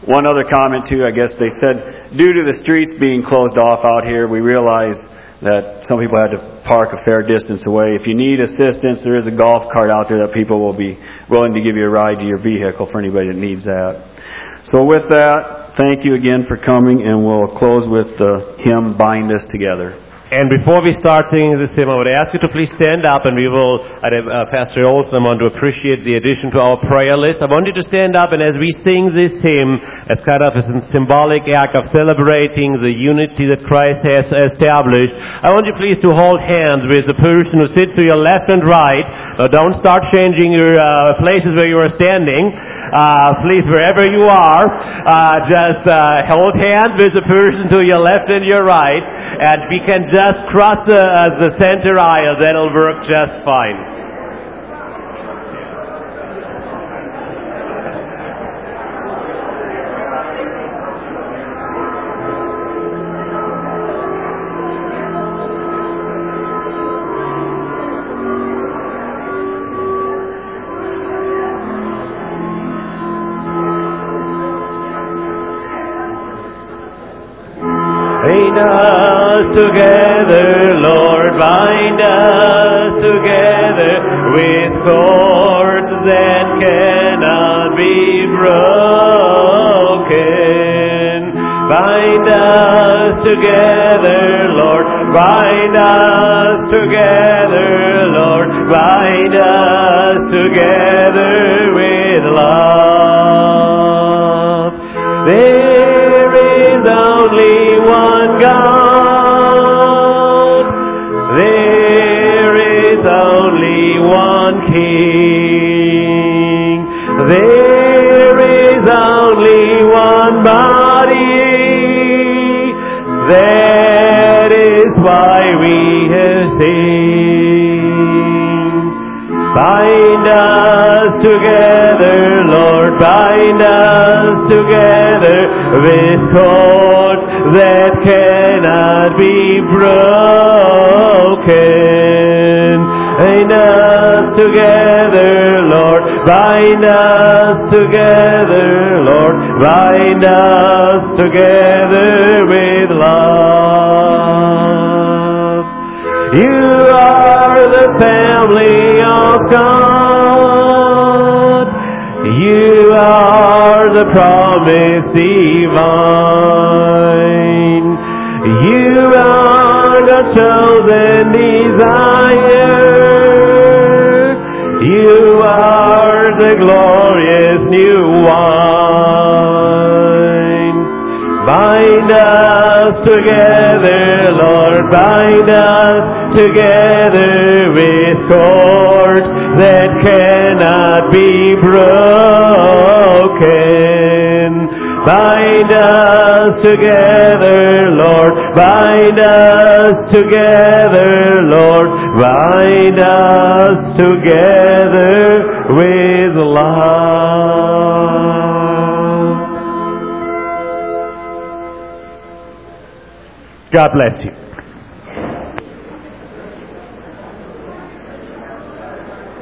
one other comment too, I guess they said, due to the streets being closed off out here, we realize that some people had to park a fair distance away. If you need assistance, there is a golf cart out there that people will be willing to give you a ride to your vehicle for anybody that needs that. So with that, thank you again for coming, and we'll close with the hymn, Bind Us Together. And before we start singing this hymn, I would ask you to please stand up, and we will, uh, Pastor Olson, I want to appreciate the addition to our prayer list. I want you to stand up, and as we sing this hymn, as kind of a symbolic act of celebrating the unity that Christ has established, I want you please to hold hands with the person who sits to your left and right. Now, don't start changing your uh, places where you are standing. Uh, please, wherever you are, uh, just uh, hold hands with the person to your left and your right, and we can just cross uh, the center aisle. That'll work just fine. Bind us together, Lord, bind us together with cords that cannot be broken. Bind us together, Lord, bind us together, Lord, bind us together with love. There is only one God. There is only one King. There is only one body. That is why we have sing. Bind us together, Lord, bind us together with cords that cannot be broken. Bind us together, Lord, bind us together, Lord, bind us together with love. You are the family of God. You are the promise divine. You are the chosen desire. You are the glorious new wine. Bind us together, Lord, bind us together with cords that cannot be broken. Bind us together, Lord, bind us together, Lord, bind us together with love. God bless you.